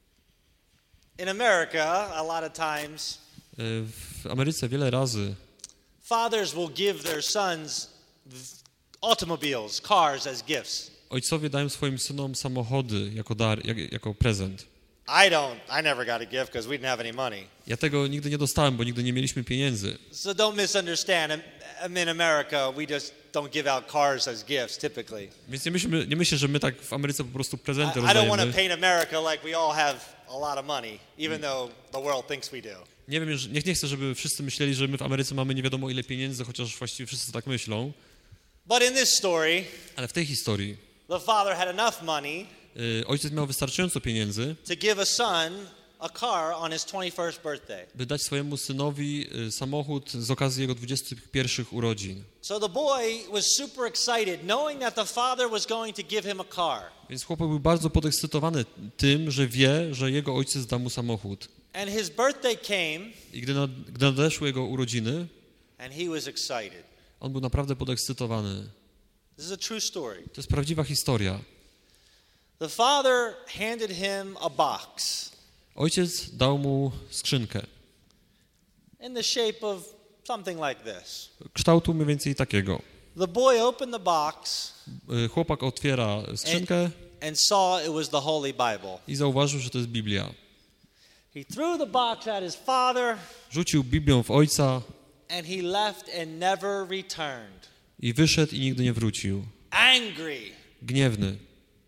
In America, a lot of times, W Ameryce wiele razy fathers will give their sons automobiles, cars as gifts. ojcowie dają swoim synom samochody jako dar, jako prezent. I never got a gift because we didn't have any money. Ja tego nigdy nie dostałem, bo nigdy nie mieliśmy pieniędzy. So don't misunderstand. I'm in America, we just don't give out cars as gifts typically. Więc nie myślę, że my tak w Ameryce po prostu prezenty I don't want to rozdajemy. paint America like we all have a lot of money, even though the world thinks we do. Nie wiem, nie chcę, żeby wszyscy myśleli, że my w Ameryce mamy nie wiadomo ile pieniędzy, chociaż właściwie wszyscy tak myślą. But in this story, Ale w tej historii the father had enough money ojciec miał wystarczająco pieniędzy, to give a son a car on his 21st birthday. by dać swojemu synowi samochód z okazji jego 21 urodzin. So the boy was super excited knowing that the father was going to give him a car. Więc chłopak był bardzo podekscytowany tym, że wie, że jego ojciec da mu samochód. And his birthday came I gdy nadeszły jego urodziny, and he was excited. on był naprawdę podekscytowany. This is a true story. To jest prawdziwa historia. The father handed him a box Ojciec dał mu skrzynkę. in the shape of something like this. Kształtu mniej więcej takiego. The boy opened the box Chłopak otwiera skrzynkę and saw it was the Holy Bible. i zauważył, że to jest Biblia. He threw the box at his father Rzucił Biblią w ojca and he left and never returned. i wyszedł i nigdy nie wrócił. Angry. Gniewny.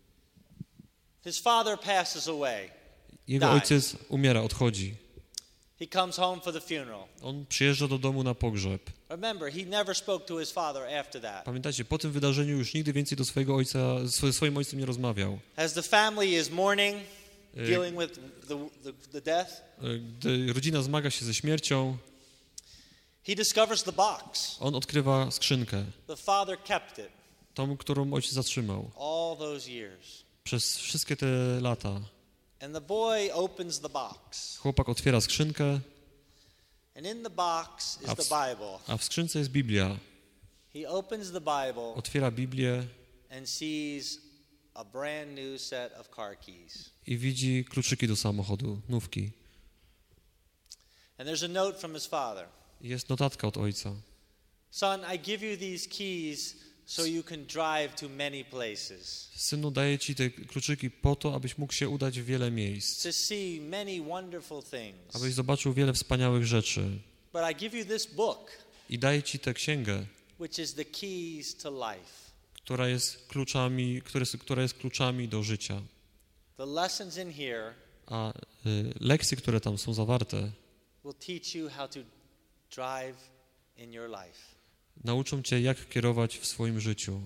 His father passes away. Jego Dies. ojciec umiera, odchodzi. He comes home for the funeral. On przyjeżdża do domu na pogrzeb. Remember, he never spoke to his father after that. Pamiętacie, po tym wydarzeniu już nigdy więcej do swojego ojca, ze swoim ojcem nie rozmawiał. As the family is mourning, dealing with the death, Gdy rodzina zmaga się ze śmiercią, he discovers the box. on odkrywa skrzynkę, The father kept it tą, którą ojciec zatrzymał all those years. przez wszystkie te lata. And the boy opens the box. Chłopak otwiera skrzynkę, And in the box is the Bible. a w skrzynce jest Biblia. He opens the Bible Otwiera Biblię and sees a brand new set of car keys. I widzi kluczyki do samochodu, nówki. And there's a note from his father. Jest notatka od ojca. Son, I give you these keys so you can drive to many places. Synu, daję ci te kluczyki po to, abyś mógł się udać w wiele miejsc. To see many wonderful things. Abyś zobaczył wiele wspaniałych rzeczy. But I give you this book, I daję ci tę księgę, which is the keys to life. która jest kluczami do życia. The lessons in here A lekcje, które tam są zawarte, will teach you how to drive in your life. nauczą cię, jak kierować w swoim życiu.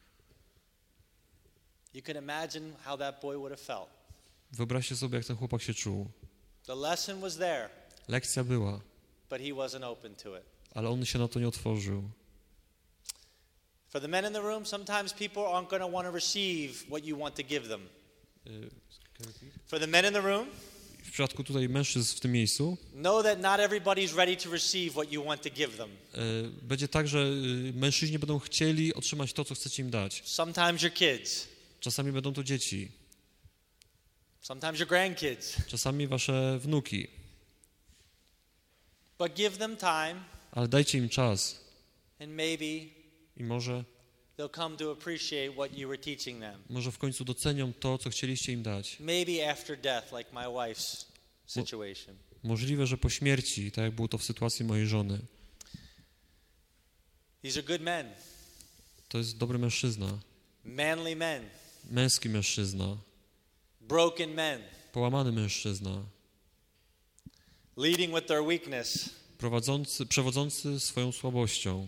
You can imagine how that boy would have felt. Wyobraźcie sobie, jak ten chłopak się czuł. The lesson was there, Lekcja była, but he wasn't open to it. ale on się na to nie otworzył. For the men in the room, sometimes people aren't going to want to receive what you want to give them. For the men in the room, W przypadku tutaj mężczyzn w tym miejscu know that not everybody's ready to receive what you want to give them. będzie tak, że mężczyźni będą chcieli otrzymać to, co chcecie im dać. Sometimes your kids, Czasami będą to dzieci, sometimes your grandkids. czasami wasze wnuki, But give them time, ale dajcie im czas and maybe i może they'll come to appreciate what you were teaching them. w końcu docenią to, co chcieliście im dać. Maybe after death, like my wife's situation. Możliwe, że po śmierci, tak jak było to w sytuacji mojej żony. These are good men, To jest dobry mężczyzna, manly men, męski mężczyzna, broken men, połamany mężczyzna, leading with their weakness. przewodzący swoją słabością.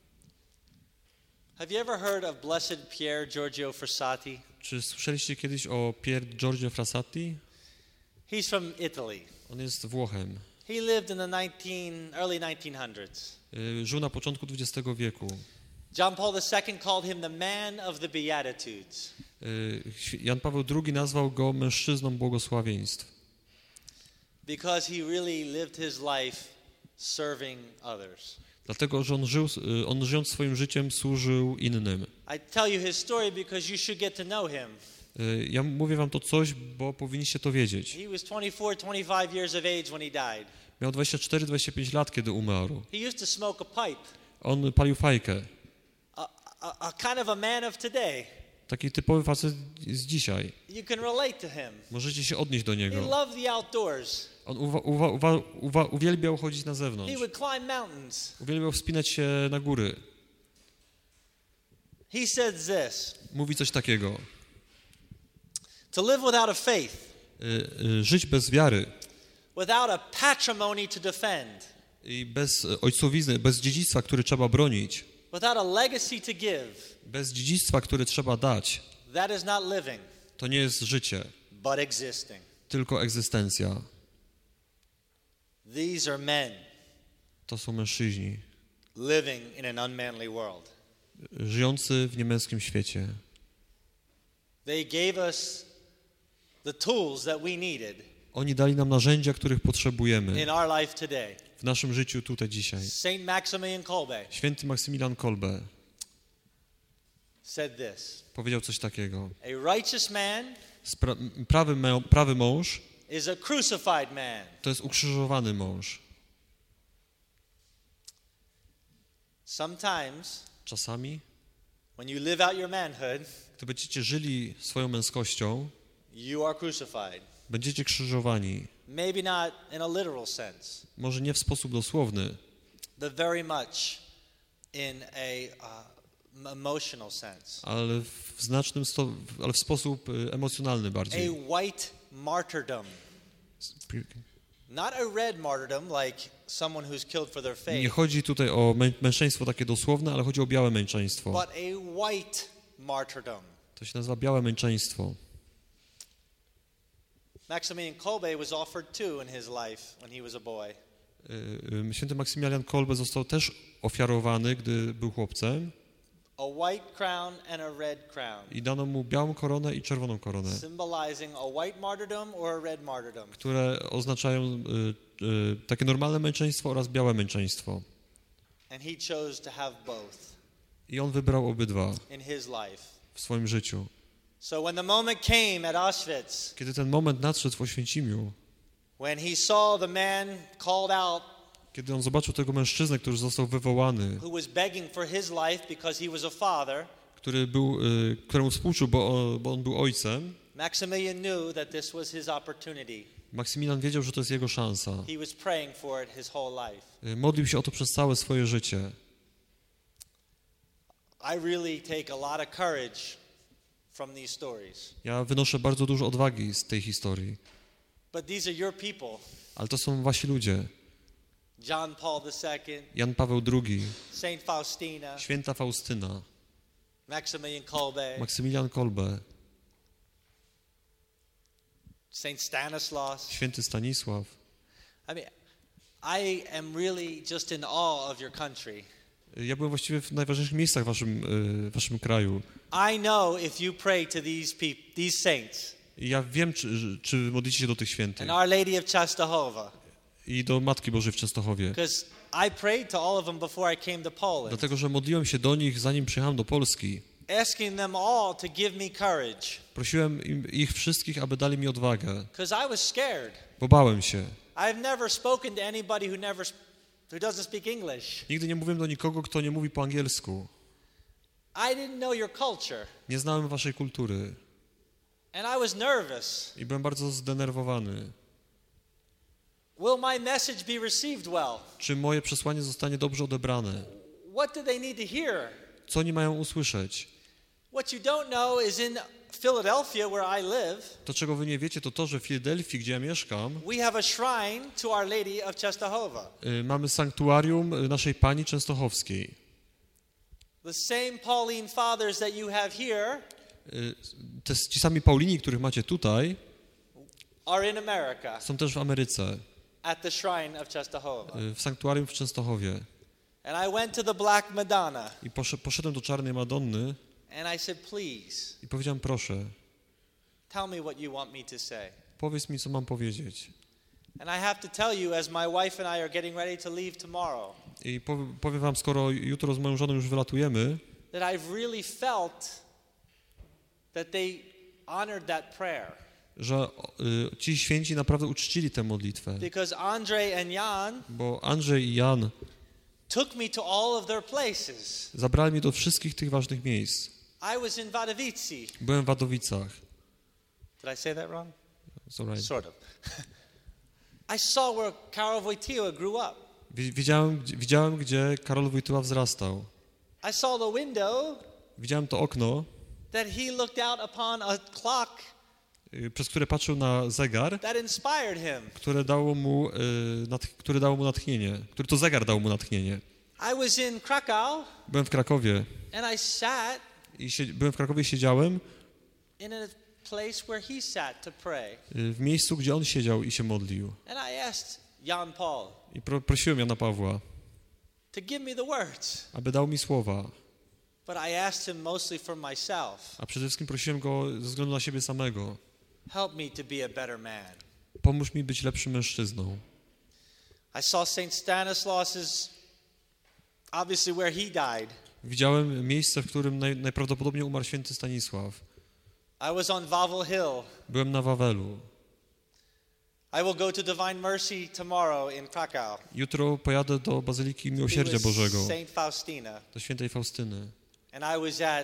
Have you ever heard of Blessed Pier Giorgio Frassati? Czy słyszeliście kiedyś o Pier Giorgio Frassati? He's from Italy. On jest Włochem. He lived in the early 1900s. Żył na początku XX wieku. John Paul II called him the man of the Beatitudes. Jan Paweł II nazwał go mężczyzną błogosławieństw, Because he really lived his life serving others. dlatego, że on żyjąc swoim życiem służył innym. I tell you his story because you should get to know him. Ja mówię wam to coś, bo powinniście to wiedzieć. He was 24, 25 years of age when he died. Miał 24-25 lat, kiedy umarł. He used to smoke a pipe. On palił fajkę. A kind of a man of today. Taki typowy facet z dzisiaj. You can relate to him. Możecie się odnieść do He niego. loved the outdoors. On uwielbiał chodzić na He zewnątrz. would climb mountains. Uwielbiał wspinać się na góry. He said this: Mówi coś takiego. to live without a faith, Żyć bez wiary without a patrimony to defend, i bez ojcowizny, bez dziedzictwa, które trzeba bronić, without a legacy to give, bez dziedzictwa, które trzeba dać, that is not living, to nie jest życie, but existing. tylko egzystencja. These are men To są mężczyźni living in an unmanly world. żyjący w niemęskim świecie. They gave us the tools that we needed Oni dali nam narzędzia, których potrzebujemy in our life today. w naszym życiu tutaj dzisiaj. Saint Maximilian Kolbe Święty Maksymilian Kolbe said this: powiedział coś takiego. a righteous man Prawy mąż is a crucified man. to jest ukrzyżowany mąż. Sometimes, Czasami, when you live out your manhood, gdy będziecie żyli swoją męskością, you are crucified. będziecie krzyżowani. Maybe not in a literal sense, Może nie w sposób dosłowny, but very much in a emotional sense. ale ale w sposób emocjonalny A bardziej. white martyrdom. Not a red martyrdom like someone who's killed for their Nie faith, chodzi tutaj o męczeństwo takie dosłowne, ale chodzi o białe męczeństwo. but a white martyrdom. To się nazywa białe męczeństwo. Maximilian Kolbe was offered too in his life when he was a boy. Święty Maksymilian Kolbe został też ofiarowany, gdy był chłopcem A white crown and a red crown, i dano mu białą koronę i czerwoną koronę, symbolizing a white martyrdom or a red martyrdom. które oznaczają takie normalne męczeństwo oraz białe męczeństwo. And he chose to have both I on wybrał obydwa in his life. w swoim życiu. So when the moment came at Auschwitz, Kiedy ten moment nadszedł w Oświęcimiu, when he saw the man called out kiedy on zobaczył tego mężczyznę, który został wywołany, who was begging for his life because he was a father, któremu współczuł, bo on był ojcem, Maximilian knew that this was his opportunity. Maksymilian wiedział, że to jest jego szansa. He was praying for it his whole life. Modlił się o to przez całe swoje życie. I really take a lot of courage from these stories. Ja wynoszę bardzo dużo odwagi z tej historii. But these are your people. Ale to są wasi ludzie. John Paul II, Jan Paweł II, Saint Faustina, święta Faustyna, Maximilian Kolbe, Maksymilian Kolbe, Saint Stanislaus. święty Stanisław. I mean, I am really just in awe of your country. Ja byłem właściwie w najważniejszych miejscach w waszym kraju. I know if you pray to these saints I ja wiem, czy modlicie się do tych świętych and Our Lady of Częstochowa, i do Matki Bożej w Częstochowie. because I prayed to all of them before I came to Poland, Dlatego, że modliłem się do nich, zanim przyjechałem do Polski. asking them all to give me courage, Prosiłem ich wszystkich, aby dali mi odwagę, because I was scared. bo bałem się. I've never spoken to anybody who doesn't speak English. Nigdy nie mówiłem do nikogo, kto nie mówi po angielsku. I didn't know your culture, Nie znałem waszej kultury and I was nervous. i byłem bardzo zdenerwowany. Will my message be received well? Czy moje przesłanie zostanie dobrze odebrane? What do they need to hear? Co oni mają usłyszeć? What you don't know is in Philadelphia, where I live, To, czego wy nie wiecie, to to, że w Filadelfii, gdzie ja mieszkam, we have a shrine to Our Lady of Częstochowa. mamy sanktuarium naszej Pani Częstochowskiej. The same Pauline fathers that you have here Ci sami Paulini, których macie tutaj, are in America są też w Ameryce, at the shrine of Częstochowa. w sanktuarium w Częstochowie. And I went to the Black Madonna I poszedłem do Czarnej Madonny and I said, please, i powiedziałem, proszę, tell me what you want me to say. powiedz mi, co mam powiedzieć. And I have to tell you, as my wife and I are getting ready to leave tomorrow, I powiem wam, skoro jutro z moją żoną już wylatujemy, that I've really felt that they honored that prayer. że ci święci naprawdę uczcili tę modlitwę. Because Andre and Jan Bo Andrzej i Jan took me to all of their places. zabrali mnie do wszystkich tych ważnych miejsc. I was in Wadowice. Byłem w Wadowicach. Did I say that wrong? It's all right. Sort of. I saw where Karol Wojtyła grew up. Widziałem, gdzie Karol Wojtyła wzrastał. I saw the window Widziałem to okno, that he looked out upon a clock przez które patrzył na zegar, that inspired him. które dało mu natchnienie, który to zegar dał mu natchnienie. I was in Krakow Byłem w Krakowie and I sat byłem w Krakowie, siedziałem in a place where he sat to pray. w miejscu, gdzie on siedział i się modlił. And I asked Jan Paul I prosiłem Jana Pawła, to give me the words. aby dał mi słowa, But I asked him mostly for myself. a przede wszystkim prosiłem go ze względu na siebie samego. Help me to be a better man. Pomóż mi być lepszym mężczyzną. I saw Saint Stanislaus's, obviously where he died. Widziałem miejsce, w którym najprawdopodobniej umarł święty Stanisław. I was on Wawel Hill. Byłem na Wawelu. I will go to Divine Mercy tomorrow in Krakow. Jutro pojadę do Bazyliki It Miłosierdzia was Bożego, Saint Faustina. do świętej Faustyny. And I was at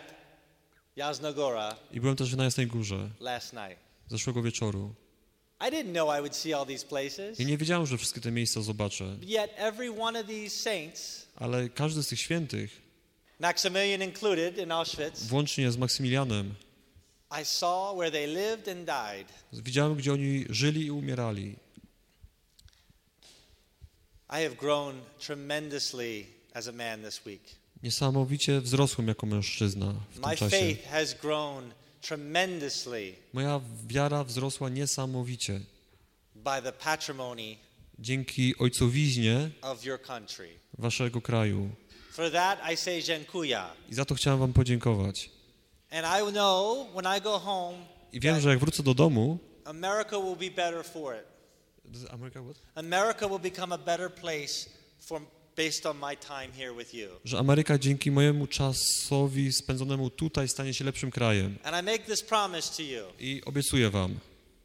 Jasna I byłem też na Jasnej Górze last night. zeszłego wieczoru. I didn't know I would see all these places. I nie wiedziałem, że wszystkie te miejsca zobaczę. Yet every one of these saints, Ale każdy z tych świętych, Maximilian included in Auschwitz, włącznie z Maksymilianem, I saw where they lived and died. widziałem, gdzie oni żyli i umierali. I have grown tremendously as a man this week. Niesamowicie wzrosłem jako mężczyzna w My tym czasie. faith has grown tremendously Moja wiara wzrosła niesamowicie by the patrimony dzięki ojcowiźnie of your country. waszego kraju. For that I say dziękuję. I za to chciałem wam podziękować. And I know when I go home, I wiem, że jak wrócę do domu, America will be better for it. America will become a better place based on my time here with you. że Ameryka dzięki mojemu czasowi spędzonemu tutaj stanie się lepszym krajem. And I make this promise to you. I obiecuję wam,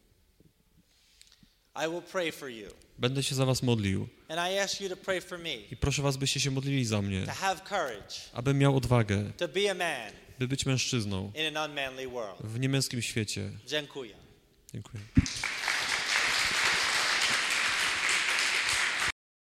I will pray for you. będę się za was modlił. And I ask you to pray for me. I proszę was, byście się modlili za mnie, To have courage. abym miał odwagę, To be a man by być mężczyzną in an unmanly world. w niemęskim świecie. Dziękuję. Dziękuję.